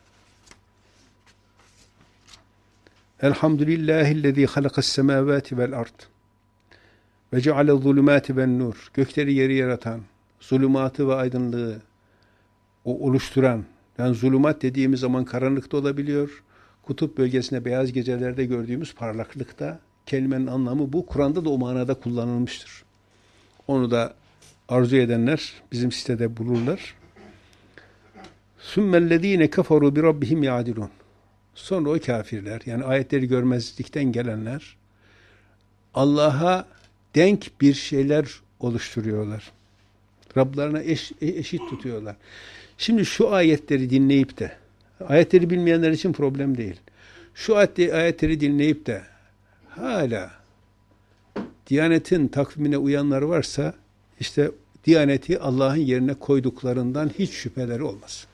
Elhamdülillahillezî halakas semâvâti vel ard ve ceale zulümâti ven nur. Gökleri yeri yaratan, zulümatı ve aydınlığı o oluşturan, yani zulümat dediğimiz zaman karanlıkta olabiliyor. Kutup bölgesinde beyaz gecelerde gördüğümüz parlaklıkta, kelimenin anlamı bu. Kur'an'da da o manada kullanılmıştır. Onu da arzu edenler bizim sitede bulurlar. Sümmellezîne keferû bi rabbihim ya'dilûn. Sonra o kafirler, yani ayetleri görmezlikten gelenler, Allah'a denk bir şeyler oluşturuyorlar. Rablarına eş, eşit tutuyorlar. Şimdi şu ayetleri dinleyip de, ayetleri bilmeyenler için problem değil. Şu ayetleri dinleyip de hala Diyanet'in takvimine uyanlar varsa, işte Diyanet'i Allah'ın yerine koyduklarından hiç şüpheleri olmaz.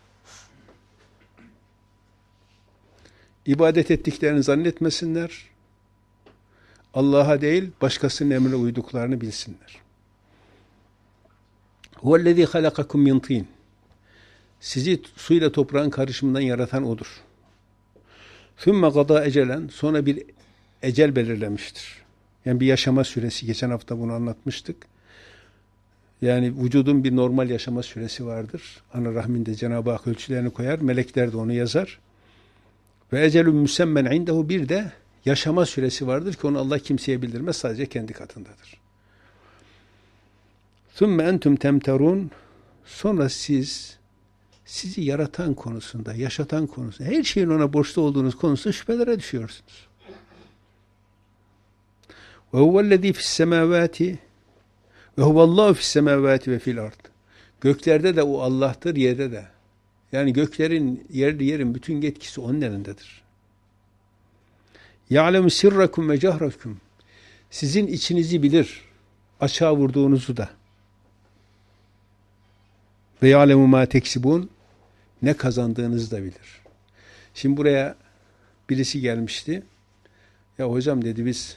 İbadet ettiklerini zannetmesinler. Allah'a değil, başkasının emrine uyduklarını bilsinler. Huvellezî halakakum min tin. Sizi suyla toprağın karışımından yaratan O'dur. Sümme gadâ ecelen. Sonra bir ecel belirlemiştir. Yani bir yaşama süresi. Geçen hafta bunu anlatmıştık. Yani vücudun bir normal yaşama süresi vardır. Ana rahminde Cenab-ı Hak ölçülerini koyar. Melekler de onu yazar. Ve ecelun müsemmen indehu, bir de yaşama süresi vardır ki onu Allah kimseye bildirmez. Sadece kendi katındadır. Sümme entum temterun. Sonra siz sizi yaratan konusunda, yaşatan konusunda, her şeyin ona borçlu olduğunuz konusunda şüphelere düşüyorsunuz. Ve huvellezî fissemâvâti ve huvallâhu fissemâvâti ve fil ard. Göklerde de o Allah'tır, yerde de. Yani göklerin, yerli yerin bütün yetkisi onun elindedir. Ya'lemu sirrakum ve cehrakum. Sizin içinizi bilir, açığa vurduğunuzu da. Ve ya'lemu mâ teksibûn. Ne kazandığınızı da bilir. Şimdi buraya birisi gelmişti. Ya hocam dedi, biz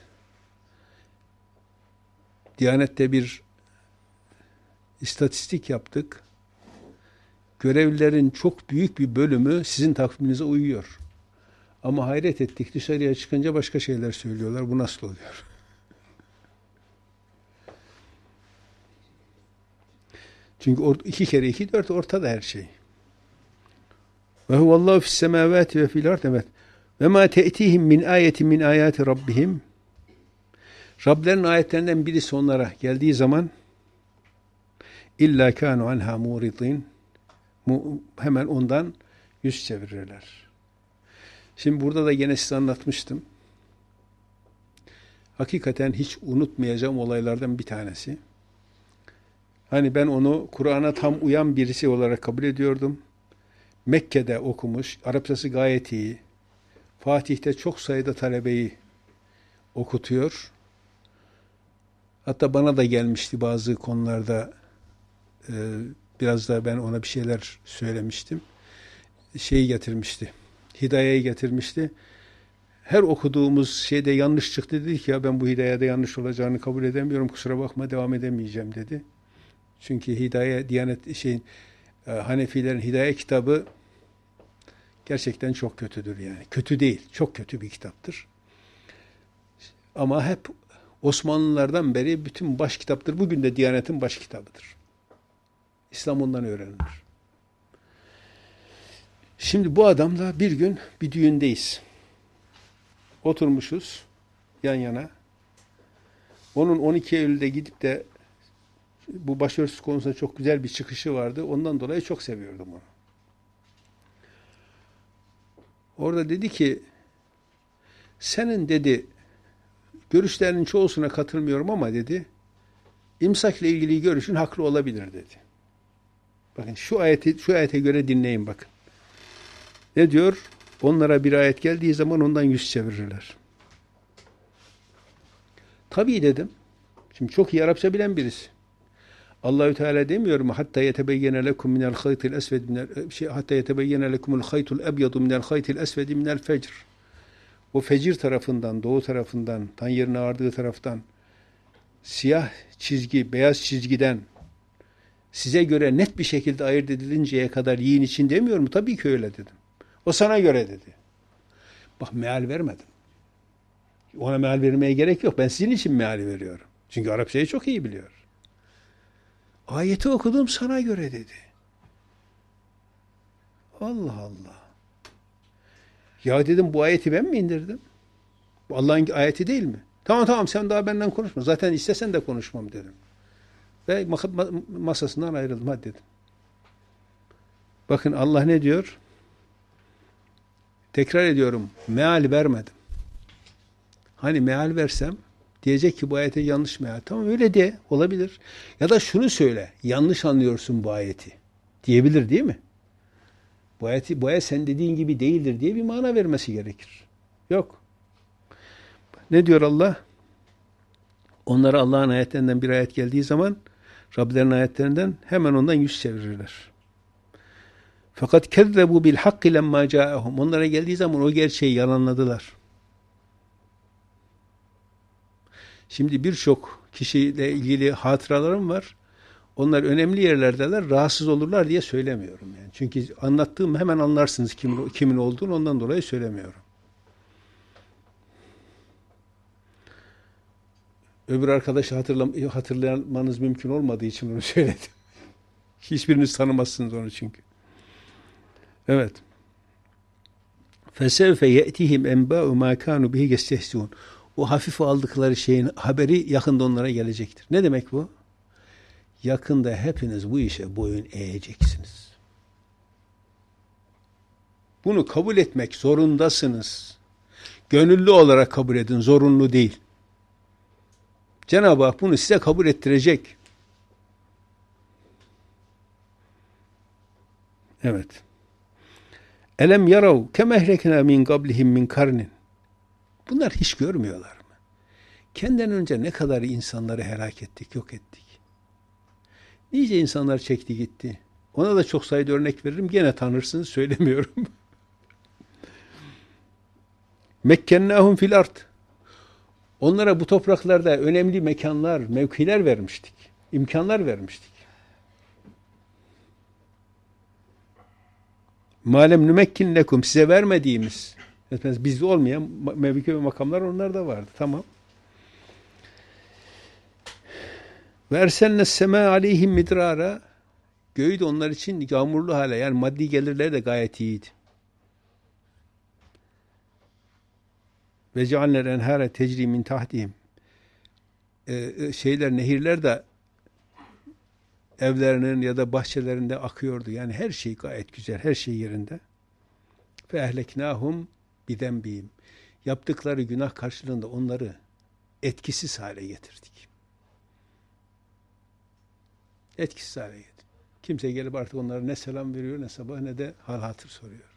Diyanet'te bir istatistik yaptık. Görevlilerin çok büyük bir bölümü sizin takviminize uyuyor. Ama hayret ettik, dışarıya çıkınca başka şeyler söylüyorlar. Bu nasıl oluyor? Çünkü or, iki kere iki dört ortada her şey. Ve huvallahu fis semavati ve fil ard. Evet. Ve ma te'tihim min ayetin min ayati rabbihim. Rablerinin ayetlerinden birisi onlara geldiği zaman illa kanu anha muridin, hemen ondan yüz çevirirler. Şimdi burada da gene size anlatmıştım. Hakikaten hiç unutmayacağım olaylardan bir tanesi. Hani ben onu Kur'an'a tam uyan birisi olarak kabul ediyordum. Mekke'de okumuş, Arapçası gayet iyi. Fatih'te çok sayıda talebeyi okutuyor. Hatta bana da gelmişti bazı konularda, e, biraz da ben ona bir şeyler söylemiştim. Şeyi getirmişti, hidayeyi getirmişti. Her okuduğumuz şeyde yanlış çıktı, dedik ya ben bu hidayede yanlış olacağını kabul edemiyorum, kusura bakma devam edemeyeceğim dedi. Çünkü hidaye, Diyanet şeyin, e, Hanefilerin hidaye kitabı gerçekten çok kötüdür yani. Kötü değil, çok kötü bir kitaptır. Ama hep Osmanlılardan beri bütün baş kitaptır. Bugün de Diyanet'in baş kitabıdır. İslam ondan öğrenilir. Şimdi bu adamla bir gün bir düğündeyiz. Oturmuşuz yan yana. Onun on iki Eylül'de gidip de bu başörtüsü konusunda çok güzel bir çıkışı vardı. Ondan dolayı çok seviyordum onu. Orada dedi ki, senin dedi, görüşlerinin çoğusuna katılmıyorum ama dedi, imsakla ilgili görüşün haklı olabilir dedi. Bakın şu ayeti, şu ayete göre dinleyin bakın. Ne diyor? Onlara bir ayet geldiği zaman ondan yüz çevirirler. Tabii dedim. Şimdi çok iyi Arapça bilen birisi. Allahü Teala demiyor mu? Hatta yetebeyyene lekum minel haytil esved minel şey hatta yetebeyyene lekumul haytul ebyadu minel haytil esvedi minel fecr. O fecir tarafından, doğu tarafından, tan yerine ağardığı taraftan siyah çizgi, beyaz çizgiden size göre net bir şekilde ayırt edilinceye kadar yiyin için demiyor mu? Tabii ki öyle dedim. O sana göre dedi. Bak meal vermedim. Ona meal vermeye gerek yok. Ben sizin için meal veriyorum. Çünkü Arapçayı çok iyi biliyor. Ayeti okudum sana göre dedi. Allah Allah. Ya dedim bu ayeti ben mi indirdim? Bu Allah'ın ayeti değil mi? Tamam tamam sen daha benden konuşma. Zaten istesen de konuşmam dedim. Ve masasından ayrıldım. Hadi dedim. Bakın Allah ne diyor? Tekrar ediyorum. Meal vermedim. Hani meal versem diyecek ki bu ayete yanlış meal. Tamam öyle de olabilir. Ya da şunu söyle. Yanlış anlıyorsun bu ayeti. Diyebilir değil mi? Bu ayeti, bu ayet sen dediğin gibi değildir diye bir mana vermesi gerekir. Yok. Ne diyor Allah? Onlara Allah'ın ayetlerinden bir ayet geldiği zaman Rablerinin ayetlerinden hemen ondan yüz çevirirler. Fakat kezzebu bil hakki lemma ca'ahum. Onlara geldiği zaman o gerçeği yalanladılar. Şimdi birçok kişiyle ilgili hatıralarım var. Onlar önemli yerlerdeler, rahatsız olurlar diye söylemiyorum yani. Çünkü anlattığım hemen anlarsınız kimin, kimin olduğunu, ondan dolayı söylemiyorum. Öbür arkadaşı hatırlam hatırlamanız mümkün olmadığı için bunu söyledim. Hiçbiriniz tanımazsınız onu çünkü. Evet. فَسَوْفَ يَأْتِهِمْ اَنْبَاءُ مَا كَانُوا بِهِ يَسْتَهْزِئُونَ. O hafife aldıkları şeyin haberi yakında onlara gelecektir. Ne demek bu? Yakında hepiniz bu işe boyun eğeceksiniz. Bunu kabul etmek zorundasınız. Gönüllü olarak kabul edin, zorunlu değil. Cenab-ı Hak bunu size kabul ettirecek. Evet. Elem yarav kemehlekna min qablihim min karnin. Bunlar hiç görmüyorlar mı? Kendinden önce ne kadar insanları helak ettik, yok ettik. Nice insanlar çekti gitti. Ona da çok sayıda örnek veririm. Gene tanırsınız, söylemiyorum. Mekkennâhum fil ard. Onlara bu topraklarda önemli mekanlar, mevkiler vermiştik. İmkanlar vermiştik. Malem nümekkin lekum, size vermediğimiz, bizde olmayan mevki ve makamlar onlarda vardı. Tamam. Ve erselnes semâ aleyhim midrara. Göğü de onlar için yağmurlu hale, yani maddi gelirleri de gayet iyiydi. Ve cealner enhâre tecri min tahtihim. Ee, şeyler, nehirler de evlerinin ya da bahçelerinde akıyordu. Yani her şey gayet güzel, her şey yerinde. Fe ehleknâhum bidembihim. Yaptıkları günah karşılığında onları etkisiz hale getirdik. Etkisiz hale getirdik. Kimse gelip artık onlara ne selam veriyor, ne sabah, ne de hal hatır soruyor.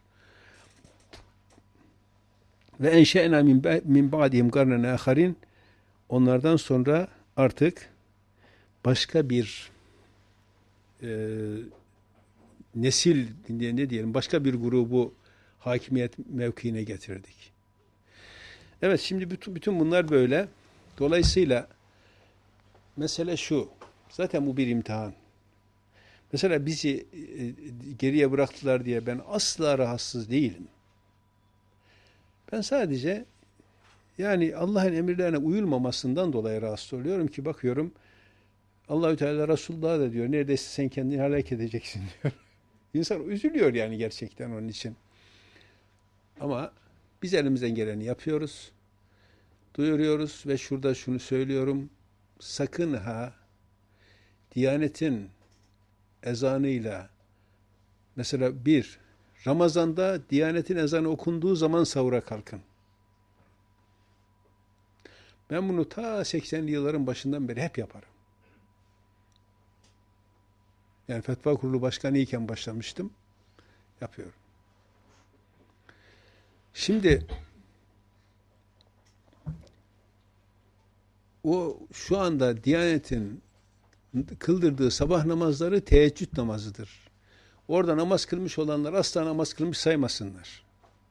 Ve enşe'na min ba'dihim karnen âkharin. Onlardan sonra artık başka bir e, nesil, ne diyelim, başka bir grubu hakimiyet mevkiine getirdik. Evet, şimdi bütün, bütün bunlar böyle. Dolayısıyla mesele şu, zaten bu bir imtihan. Mesela bizi e, geriye bıraktılar diye ben asla rahatsız değilim. Ben sadece yani Allah'ın emirlerine uyulmamasından dolayı rahatsız oluyorum ki bakıyorum Allahü Teala Resulullah da diyor neredeyse sen kendini helak edeceksin diyor. İnsan üzülüyor yani gerçekten onun için. Ama biz elimizden geleni yapıyoruz. Duyuruyoruz ve şurada şunu söylüyorum. Sakın ha Diyanet'in ezanıyla mesela bir Ramazan'da Diyanet'in ezanı okunduğu zaman sahura kalkın. Ben bunu ta seksenli yılların başından beri hep yaparım. Yani Fetva Kurulu Başkanı iken başlamıştım. Yapıyorum. Şimdi o şu anda Diyanet'in kıldırdığı sabah namazları teheccüd namazıdır. Orada namaz kılmış olanlar asla namaz kılmış saymasınlar.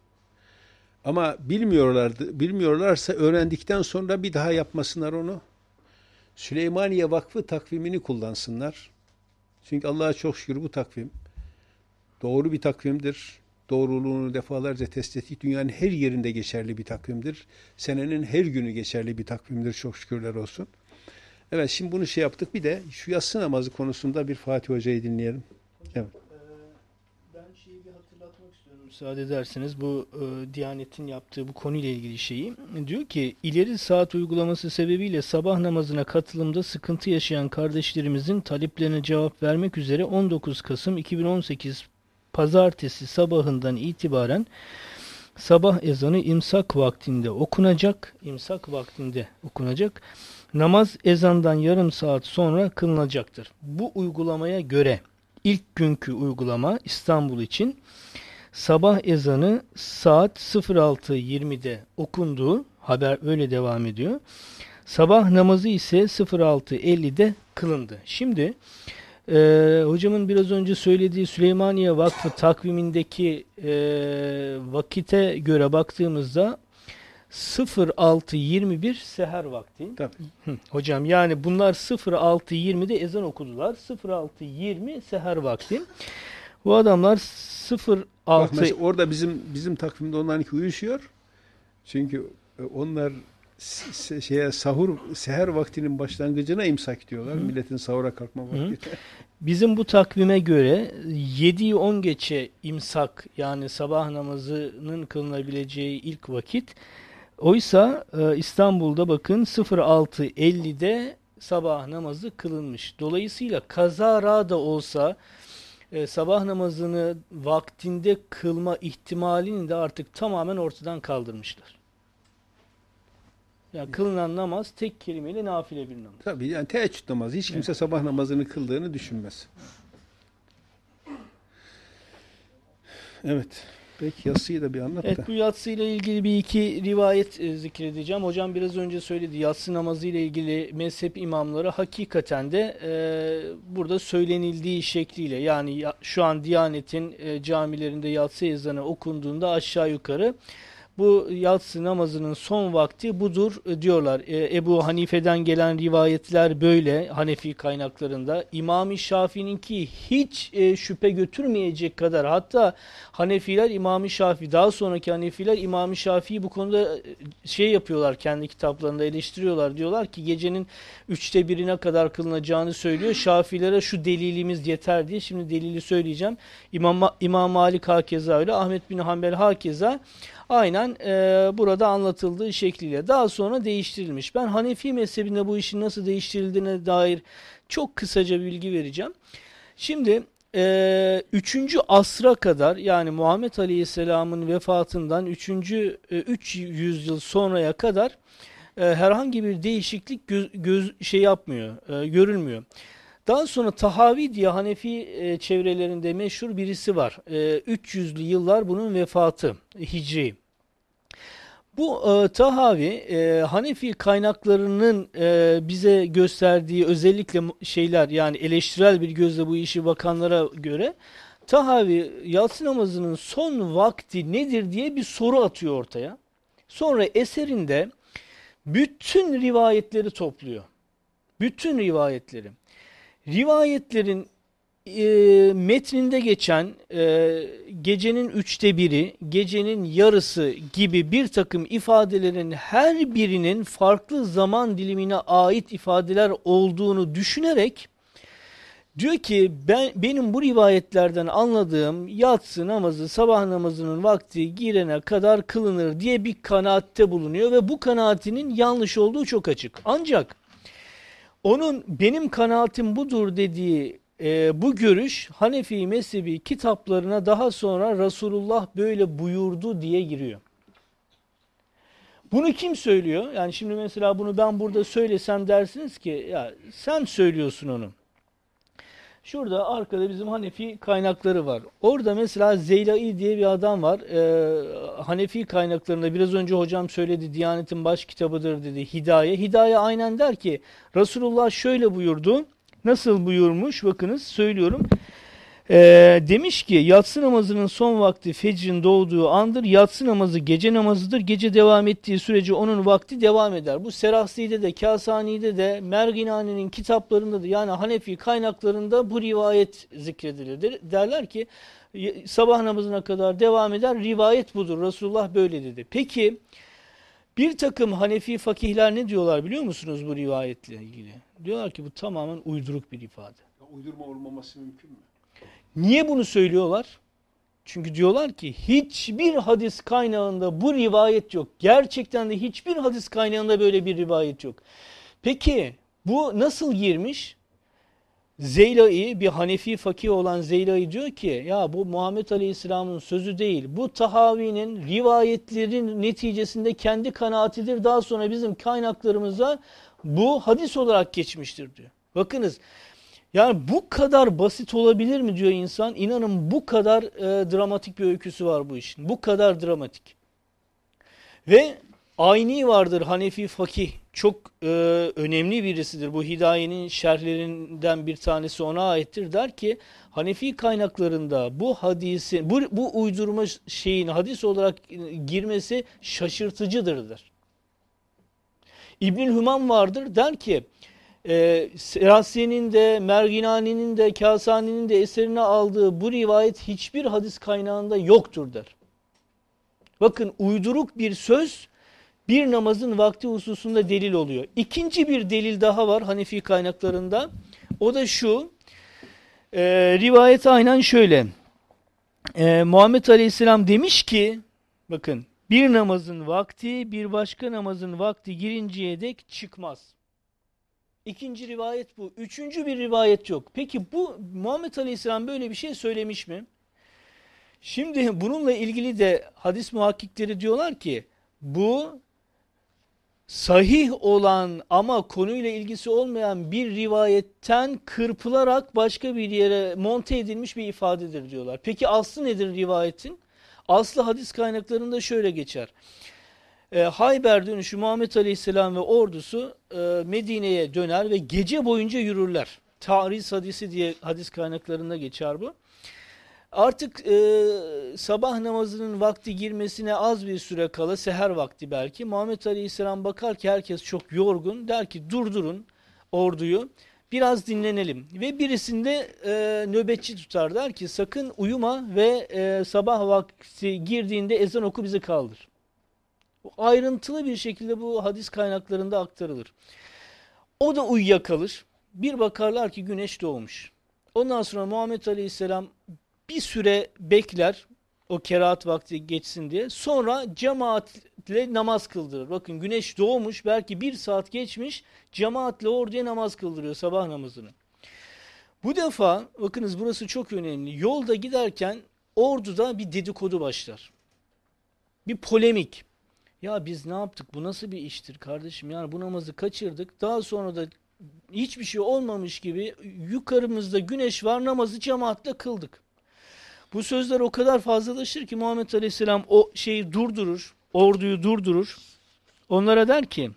Ama bilmiyorlardı, bilmiyorlarsa öğrendikten sonra bir daha yapmasınlar onu. Süleymaniye Vakfı takvimini kullansınlar. Çünkü Allah'a çok şükür bu takvim doğru bir takvimdir. Doğruluğunu defalarca test ettik. Dünyanın her yerinde geçerli bir takvimdir. Senenin her günü geçerli bir takvimdir. Çok şükürler olsun. Evet, şimdi bunu şey yaptık. Bir de şu yatsı namazı konusunda bir Fatih Hoca'yı dinleyelim. Evet. Ben şeyi bir hatırlatmak istiyorum müsaade ederseniz. Bu e, Diyanet'in yaptığı bu konuyla ilgili şeyi. Diyor ki ileri saat uygulaması sebebiyle sabah namazına katılımda sıkıntı yaşayan kardeşlerimizin taleplerine cevap vermek üzere on dokuz Kasım iki bin on sekiz Pazartesi sabahından itibaren sabah ezanı imsak vaktinde okunacak. İmsak vaktinde okunacak. Namaz ezandan yarım saat sonra kılınacaktır. Bu uygulamaya göre ilk günkü uygulama İstanbul için sabah ezanı saat altı yirmide okunduğu haber öyle devam ediyor. Sabah namazı ise altı ellide kılındı. Şimdi e, hocamın biraz önce söylediği Süleymaniye Vakfı takvimindeki e, vakite göre baktığımızda altı yirmi bir seher vakti. Tabii. Hı, hocam yani bunlar altı yirmide ezan okudular. altı yirmi seher vakti. Bu adamlar Bak altı mesela orada bizim bizim takvimde onlarınki uyuşuyor. Çünkü onlar se- şeye sahur seher vaktinin başlangıcına imsak diyorlar. Hı. Milletin sahura kalkma vakti. Bizim bu takvime göre yediyi on geçe imsak yani sabah namazının kılınabileceği ilk vakit. Oysa e, İstanbul'da bakın altı ellide sabah namazı kılınmış. Dolayısıyla kazara da olsa e, sabah namazını vaktinde kılma ihtimalini de artık tamamen ortadan kaldırmışlar. Yani kılınan namaz tek kelimeyle nafile bir namaz. Tabii yani teheccüd namazı. Hiç kimse evet. sabah namazını kıldığını düşünmez. Evet. Peki yatsıyı da bir anlat da. Evet, bu yatsıyla ilgili bir iki rivayet e, zikredeceğim. Hocam biraz önce söyledi. Yatsı namazı ile ilgili mezhep imamları hakikaten de e, burada söylenildiği şekliyle yani ya, şu an Diyanet'in e, camilerinde yatsı ezanı okunduğunda aşağı yukarı bu yatsı namazının son vakti budur e, diyorlar. E, Ebu Hanife'den gelen rivayetler böyle Hanefi kaynaklarında. İmam-ı Şafii'ninki hiç e, şüphe götürmeyecek kadar, hatta Hanefiler İmam-ı Şafii, daha sonraki Hanefiler İmam-ı Şafii'yi bu konuda şey yapıyorlar, kendi kitaplarında eleştiriyorlar. Diyorlar ki gecenin üçte birine kadar kılınacağını söylüyor. Şafilere şu delilimiz yeter diye. Şimdi delili söyleyeceğim. İmam, İmam Malik hakeza öyle, Ahmet bin Hanbel hakeza aynen e, burada anlatıldığı şekliyle. Daha sonra değiştirilmiş. Ben Hanefi mezhebinde bu işin nasıl değiştirildiğine dair çok kısaca bir bilgi vereceğim. Şimdi e, üçüncü asra kadar, yani Muhammed Aleyhisselam'ın vefatından üçüncü üç yüzyıl sonraya kadar e, herhangi bir değişiklik göz, göz şey yapmıyor, e, görülmüyor. Daha sonra Tahavi diye Hanefi e, çevrelerinde meşhur birisi var. E, üç yüzlü yıllar bunun vefatı, Hicri. Bu e, Tahavi e, Hanefi kaynaklarının e, bize gösterdiği özellikle şeyler, yani eleştirel bir gözle bu işi bakanlara göre Tahavi yatsı namazının son vakti nedir diye bir soru atıyor ortaya. Sonra eserinde bütün rivayetleri topluyor. Bütün rivayetleri. Rivayetlerin e, metninde geçen e, gecenin üçte biri, gecenin yarısı gibi bir takım ifadelerin her birinin farklı zaman dilimine ait ifadeler olduğunu düşünerek diyor ki ben benim bu rivayetlerden anladığım yatsı namazı sabah namazının vakti girene kadar kılınır diye bir kanaatte bulunuyor ve bu kanaatinin yanlış olduğu çok açık. Ancak onun benim kanaatim budur dediği e, bu görüş Hanefi mezhebi kitaplarına daha sonra Resulullah böyle buyurdu diye giriyor. Bunu kim söylüyor? Yani şimdi mesela bunu ben burada söylesem dersiniz ki ya sen söylüyorsun onu. Şurada arkada bizim Hanefi kaynakları var. Orada mesela Zeylai diye bir adam var. Ee, Hanefi kaynaklarında biraz önce hocam söyledi, Diyanet'in baş kitabıdır dedi, Hidaye. Hidaye aynen der ki Resulullah şöyle buyurdu. Nasıl buyurmuş? Bakınız söylüyorum. Ee, demiş ki yatsı namazının son vakti fecrin doğduğu andır. Yatsı namazı gece namazıdır. Gece devam ettiği sürece onun vakti devam eder. Bu Serahsi'de de, Kasani'de de, Merginani'nin kitaplarında da, yani Hanefi kaynaklarında bu rivayet zikredilir. Derler ki sabah namazına kadar devam eder. Rivayet budur. Resulullah böyle dedi. Peki bir takım Hanefi fakihler ne diyorlar biliyor musunuz bu rivayetle ilgili? Diyorlar ki bu tamamen uyduruk bir ifade. Ya uydurma olmaması mümkün mü? Niye bunu söylüyorlar? Çünkü diyorlar ki hiçbir hadis kaynağında bu rivayet yok. Gerçekten de hiçbir hadis kaynağında böyle bir rivayet yok. Peki bu nasıl girmiş? Zeylai, bir Hanefi fakih olan Zeylai diyor ki ya bu Muhammed Aleyhisselam'ın sözü değil. Bu Tahavi'nin rivayetlerin neticesinde kendi kanaatidir. Daha sonra bizim kaynaklarımıza bu hadis olarak geçmiştir diyor. Bakınız. Yani bu kadar basit olabilir mi diyor insan. İnanın bu kadar e, dramatik bir öyküsü var bu işin. Bu kadar dramatik. Ve Ayni vardır Hanefi fakih. Çok e, önemli birisidir. Bu Hidaye'nin şerhlerinden bir tanesi ona aittir. Der ki Hanefi kaynaklarında bu hadisin, bu, bu uydurma şeyin hadis olarak girmesi şaşırtıcıdır der. İbnül Hümam vardır. Der ki E, Serasi'nin de, Merginani'nin de, Kasani'nin de eserine aldığı bu rivayet hiçbir hadis kaynağında yoktur der. Bakın uyduruk bir söz bir namazın vakti hususunda delil oluyor. İkinci bir delil daha var Hanefi kaynaklarında. O da şu. E, rivayet aynen şöyle. E, Muhammed Aleyhisselam demiş ki bakın bir namazın vakti bir başka namazın vakti girinceye dek çıkmaz. İkinci rivayet bu. Üçüncü bir rivayet yok. Peki bu Muhammed Aleyhisselam böyle bir şey söylemiş mi? Şimdi bununla ilgili de hadis muhakkikleri diyorlar ki bu sahih olan ama konuyla ilgisi olmayan bir rivayetten kırpılarak başka bir yere monte edilmiş bir ifadedir diyorlar. Peki aslı nedir rivayetin? Aslı hadis kaynaklarında şöyle geçer. E, Hayber dönüşü Muhammed Aleyhisselam ve ordusu e, Medine'ye döner ve gece boyunca yürürler. Tahriz hadisi diye hadis kaynaklarında geçer bu. Artık e, sabah namazının vakti girmesine az bir süre kala, seher vakti belki, Muhammed Aleyhisselam bakar ki herkes çok yorgun, der ki durdurun orduyu, biraz dinlenelim. Ve birisinde e, nöbetçi tutar, der ki sakın uyuma ve e, sabah vakti girdiğinde ezan oku, bizi kaldır. Ayrıntılı bir şekilde bu hadis kaynaklarında aktarılır. O da uyuyakalır. Bir bakarlar ki güneş doğmuş. Ondan sonra Muhammed Aleyhisselam bir süre bekler o kerahat vakti geçsin diye. Sonra cemaatle namaz kıldırır. Bakın güneş doğmuş, belki bir saat geçmiş, cemaatle orduya namaz kıldırıyor, sabah namazını. Bu defa bakınız, burası çok önemli. Yolda giderken orduda bir dedikodu başlar. Bir polemik. Ya biz ne yaptık? Bu nasıl bir iştir kardeşim? Yani bu namazı kaçırdık. Daha sonra da hiçbir şey olmamış gibi yukarımızda güneş var, namazı cemaatle kıldık. Bu sözler o kadar fazlalaşır ki Muhammed Aleyhisselam o şeyi durdurur, orduyu durdurur. Onlara der ki,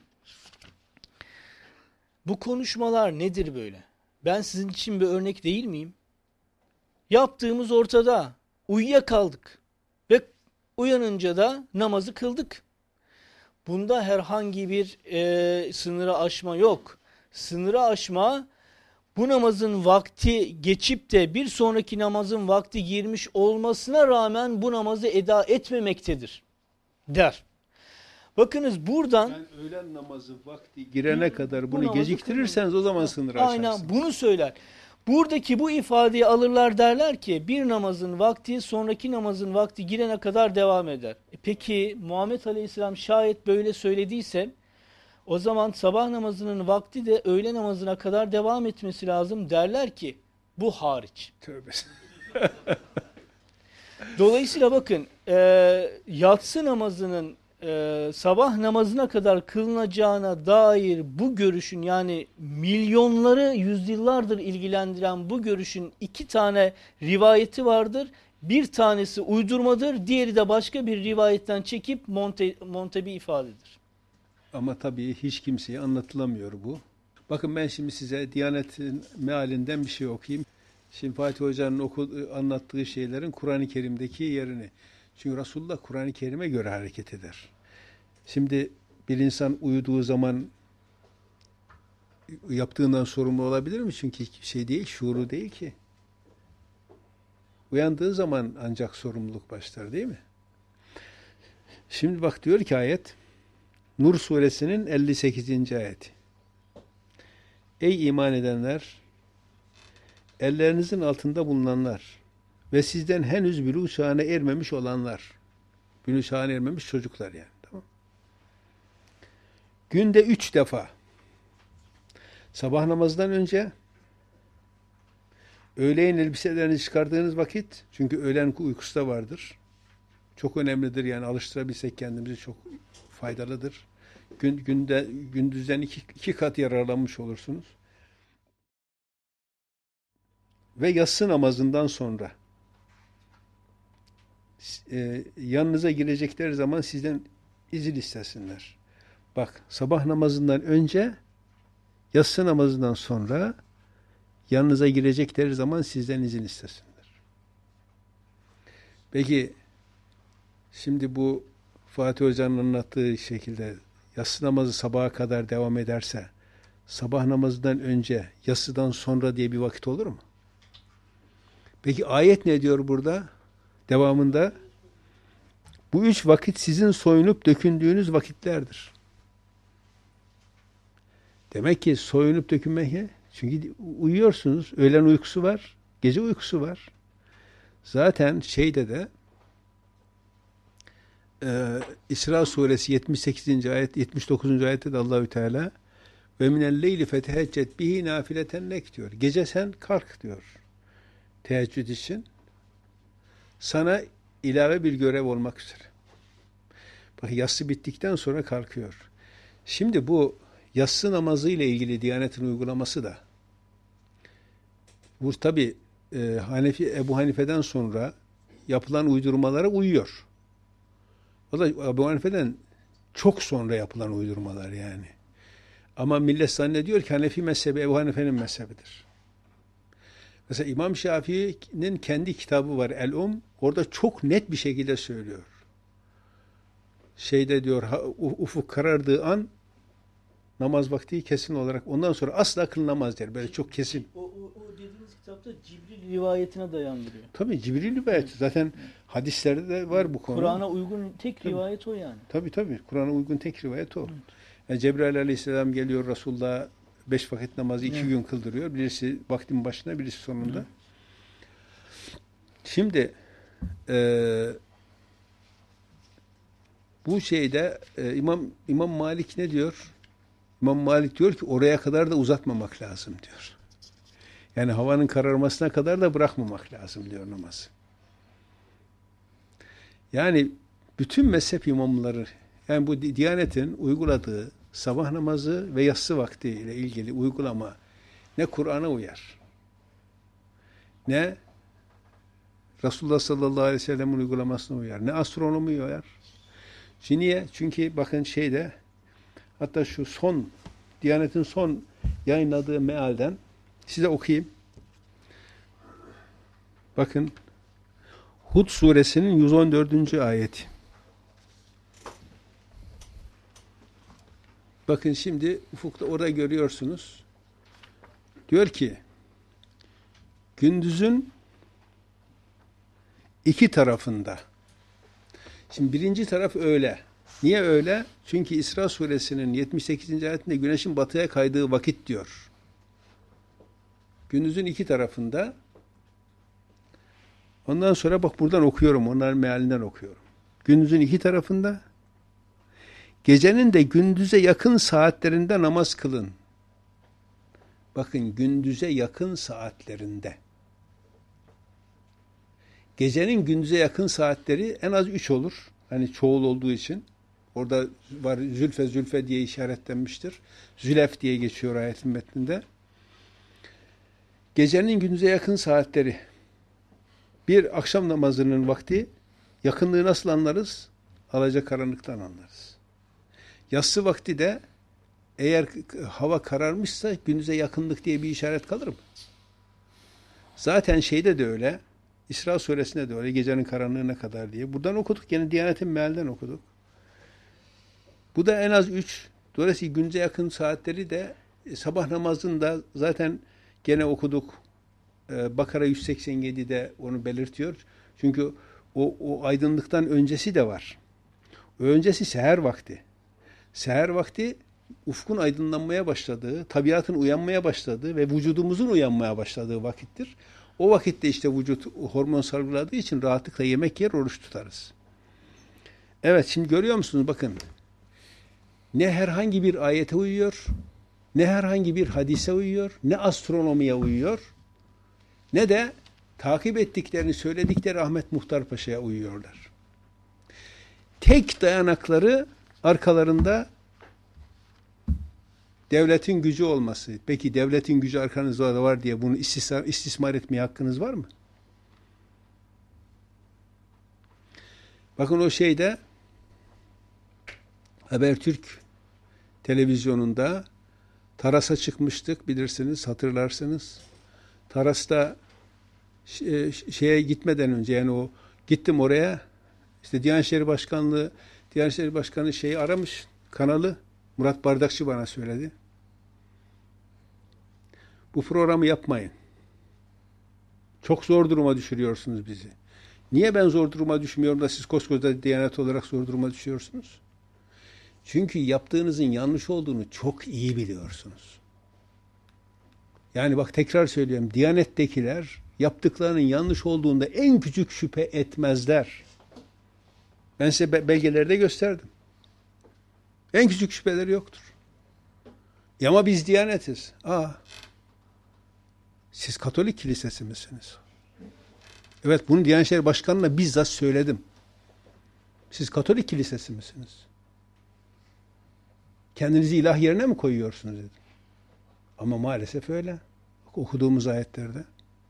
bu konuşmalar nedir böyle? Ben sizin için bir örnek değil miyim? Yaptığımız ortada. Uyuyakaldık ve uyanınca da namazı kıldık. Bunda herhangi bir e, sınırı aşma yok. Sınırı aşma, bu namazın vakti geçip de bir sonraki namazın vakti girmiş olmasına rağmen bu namazı eda etmemektedir der. Bakınız buradan, yani öğlen namazı vakti girene kadar bunu bu geciktirirseniz o zaman sınırı aşarsınız. Aynen bunu söyler. Buradaki bu ifadeyi alırlar, derler ki bir namazın vakti sonraki namazın vakti girene kadar devam eder. E peki Muhammed Aleyhisselam şayet böyle söylediyse, o zaman sabah namazının vakti de öğle namazına kadar devam etmesi lazım, derler ki bu hariç. Tövbe. Dolayısıyla bakın e, yatsı namazının e, sabah namazına kadar kılınacağına dair bu görüşün, yani milyonları yüzyıllardır ilgilendiren bu görüşün iki tane rivayeti vardır. Bir tanesi uydurmadır, diğeri de başka bir rivayetten çekip monte, monte bir ifadedir. Ama tabii hiç kimseye anlatılamıyor bu. Bakın ben şimdi size Diyanet'in mealinden bir şey okuyayım. Şimdi Fatih Hoca'nın oku, anlattığı şeylerin Kur'an-ı Kerim'deki yerini. Çünkü Resulullah Kur'an-ı Kerim'e göre hareket eder. Şimdi bir insan uyuduğu zaman yaptığından sorumlu olabilir mi? Çünkü şey değil, şuuru değil ki. Uyandığı zaman ancak sorumluluk başlar, değil mi? Şimdi bak, diyor ki ayet, Nur suresinin elli sekizinci ayeti. Ey iman edenler, ellerinizin altında bulunanlar ve sizden henüz bülûğ çağına ermemiş olanlar, bülûğ çağına ermemiş çocuklar yani. Tamam. Günde üç defa, sabah namazından önce, öğleyin elbiselerinizi çıkardığınız vakit, çünkü öğlen uykusu da vardır. Çok önemlidir yani, alıştırabilsek kendimizi çok faydalıdır. Gün, günde, gündüzden iki, iki kat yararlanmış olursunuz. Ve yatsı namazından sonra e, yanınıza girecekleri zaman sizden izin istesinler. Bak, sabah namazından önce, yatsı namazından sonra yanınıza girecekleri zaman sizden izin istesinler. Peki şimdi bu Fatih Hoca'nın anlattığı şekilde yatsı namazı sabaha kadar devam ederse, sabah namazından önce, yatsıdan sonra diye bir vakit olur mu? Peki ayet ne diyor burada? Devamında, bu üç vakit sizin soyunup dökündüğünüz vakitlerdir. Demek ki soyunup dökünmek ne? Çünkü uyuyorsunuz, öğlen uykusu var, gece uykusu var. Zaten şeyde de Ee, İsra suresi yetmiş sekizinci ayet, yetmiş dokuzuncu ayette de Allahü Teala ve minel leyli feteheccet bihi nafileten lek diyor. Gece sen kalk diyor. Teheccüd için. Sana ilave bir görev olmak üzere. Bak, yatsı bittikten sonra kalkıyor. Şimdi bu yatsı namazı ile ilgili Diyanet'in uygulaması da, bu tabi e, Hanefi, Ebu Hanife'den sonra yapılan uydurmalara uyuyor. O da Ebu Hanife'den çok sonra yapılan uydurmalar yani. Ama millet zannediyor ki Hanefi mezhebi Ebu Hanife'nin mezhebidir. Mesela İmam Şafii'nin kendi kitabı var El-Um. Orada çok net bir şekilde söylüyor. Şeyde diyor ufuk karardığı an namaz vakti kesin olarak ondan sonra asla kılınamaz der. Böyle çok kesin. O, o, o dediğiniz kitapta Cibril rivayetine dayandırıyor. Tabii Cibril rivayeti. Zaten hadislerde de var bu konu. Kur'an'a uygun tek tabii. rivayet o yani. Tabii tabii. Kur'an'a uygun tek rivayet o. Evet. Yani Cebrail Aleyhisselam geliyor Resulullah'a beş vakit namazı iki evet. gün kıldırıyor. Birisi vaktin başına, birisi sonunda. Evet. Şimdi e, bu şeyde e, İmam İmam Malik ne diyor? İmam Malik diyor ki oraya kadar da uzatmamak lazım diyor. Yani havanın kararmasına kadar da bırakmamak lazım diyor namazı. Yani bütün mezhep imamları, yani bu Diyanet'in uyguladığı sabah namazı ve yatsı vakti ile ilgili uygulama ne Kur'an'a uyar, ne Resulullah sallallahu aleyhi ve sellem'in uygulamasına uyar, ne astronomi uyar. Şimdi niye? Çünkü bakın şeyde, hatta şu son, Diyanet'in son yayınladığı mealden size okuyayım. Bakın, Hud suresinin yüz on dördüncü ayeti. Bakın şimdi ufukta orada görüyorsunuz. Diyor ki, gündüzün iki tarafında. Şimdi birinci taraf öğle. Niye öyle? Çünkü İsra suresinin yetmiş sekizinci ayetinde güneşin batıya kaydığı vakit diyor. Gündüzün iki tarafında. Ondan sonra bak buradan okuyorum. Onların mealinden okuyorum. Gündüzün iki tarafında. Gecenin de gündüze yakın saatlerinde namaz kılın. Bakın gündüze yakın saatlerinde. Gecenin gündüze yakın saatleri en az üç olur. Hani çoğul olduğu için. Orada var zülfe zülfe diye işaretlenmiştir. Zülef diye geçiyor ayetin metninde. Gecenin gündüze yakın saatleri. Bir, akşam namazının vakti. Yakınlığı nasıl anlarız? Alacakaranlıktan anlarız. Yatsı vakti de eğer hava kararmışsa gündüze yakınlık diye bir işaret kalır mı? Zaten şeyde de öyle. İsra suresinde de öyle. Gecenin karanlığına kadar diye. Buradan okuduk. Yine Diyanet'in mealinden okuduk. Bu da en az üç. Dolayısıyla gündüze yakın saatleri de sabah namazında zaten gene okuduk. Ee, Bakara yüz seksen yedi'de onu belirtiyor. Çünkü o, o aydınlıktan öncesi de var. O öncesi seher vakti. Seher vakti ufkun aydınlanmaya başladığı, tabiatın uyanmaya başladığı ve vücudumuzun uyanmaya başladığı vakittir. O vakitte işte vücut hormon salgıladığı için rahatlıkla yemek yer, oruç tutarız. Evet, şimdi görüyor musunuz? Bakın. Ne herhangi bir ayete uyuyor, ne herhangi bir hadise uyuyor, ne astronomiye uyuyor, ne de takip ettiklerini söyledikleri Ahmet Muhtar Paşa'ya uyuyorlar. Tek dayanakları arkalarında devletin gücü olması. Peki devletin gücü arkanızda var diye bunu istismar, istismar etmeye hakkınız var mı? Bakın o şeyde Habertürk televizyonunda Taras'a çıkmıştık, bilirsiniz, hatırlarsınız. Taras'ta şeye gitmeden önce, yani o gittim oraya, işte Diyanet İşleri Başkanlığı, Diyanet İşleri Başkanı şeyi aramış, kanalı, Murat Bardakçı bana söyledi. Bu programı yapmayın. Çok zor duruma düşürüyorsunuz bizi. Niye ben zor duruma düşmüyorum da siz koskoca Diyanet olarak zor duruma düşüyorsunuz? Çünkü yaptığınızın yanlış olduğunu çok iyi biliyorsunuz. Yani bak tekrar söylüyorum, Diyanet'tekiler yaptıklarının yanlış olduğunda en küçük şüphe etmezler. Ben size be- belgelerde gösterdim. En küçük şüpheleri yoktur. E ama biz Diyanetiz. Aa, siz Katolik kilisesi misiniz? Evet, bunu Diyanet İşleri Başkanı'na bizzat söyledim. Siz Katolik kilisesi misiniz? Kendinizi ilah yerine mi koyuyorsunuz dedim. Ama maalesef öyle. Okuduğumuz ayetlerde.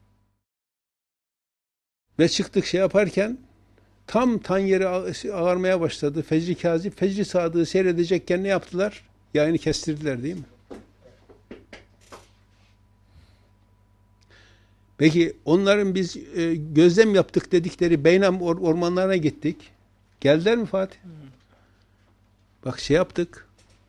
Ve çıktık şey yaparken tam tan yeri ağarmaya başladı. Fecri Kazip, Fecri Sadık'ı seyredecekken ne yaptılar? Yayını kestirdiler değil mi? Peki onların biz e, gözlem yaptık dedikleri Beynam or- ormanlarına gittik. Geldiler mi Fatih? Hı. Bak şey yaptık.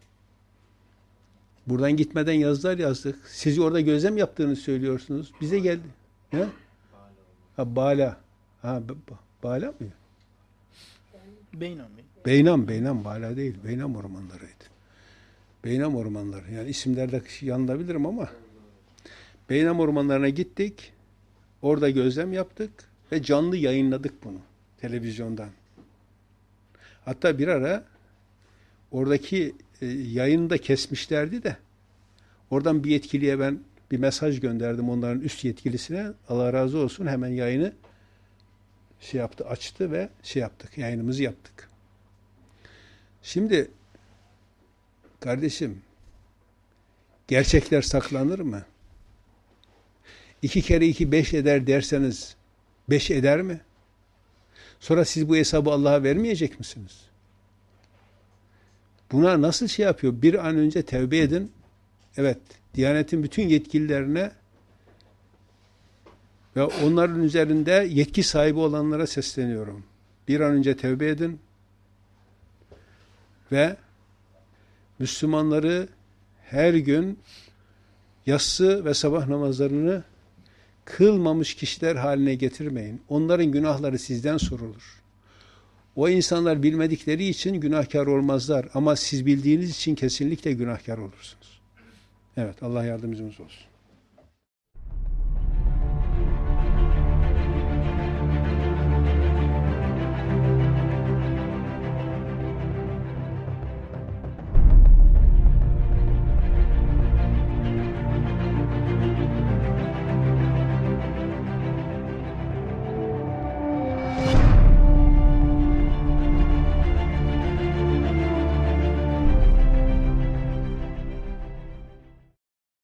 Buradan gitmeden yazılar yazdık. Siz orada gözlem yaptığını söylüyorsunuz. Bize geldi. Ha? Ha Bala. Ha B- Bala mı? Beynam. Beynam, Beynam Bala değil. Beynam ormanlarıydı. Beynam ormanları. Yani isimlerde yanılabilirim ama Beynam ormanlarına gittik. Orada gözlem yaptık ve canlı yayınladık bunu televizyondan. Hatta bir ara oradaki e, yayını da kesmişlerdi de oradan bir yetkiliye ben bir mesaj gönderdim onların üst yetkilisine. Allah razı olsun hemen yayını şey yaptı, açtı ve şey yaptık. Yayınımızı yaptık. Şimdi kardeşim gerçekler saklanır mı? İki kere iki beş eder derseniz beş eder mi? Sonra siz bu hesabı Allah'a vermeyecek misiniz? Buna nasıl şey yapıyor? Bir an önce tevbe edin. Evet, Diyanet'in bütün yetkililerine ve onların üzerinde yetki sahibi olanlara sesleniyorum. Bir an önce tevbe edin ve Müslümanları her gün yatsı ve sabah namazlarını kılmamış kişiler haline getirmeyin. Onların günahları sizden sorulur. O insanlar bilmedikleri için günahkar olmazlar ama siz bildiğiniz için kesinlikle günahkar olursunuz. Evet, Allah yardımcımız olsun.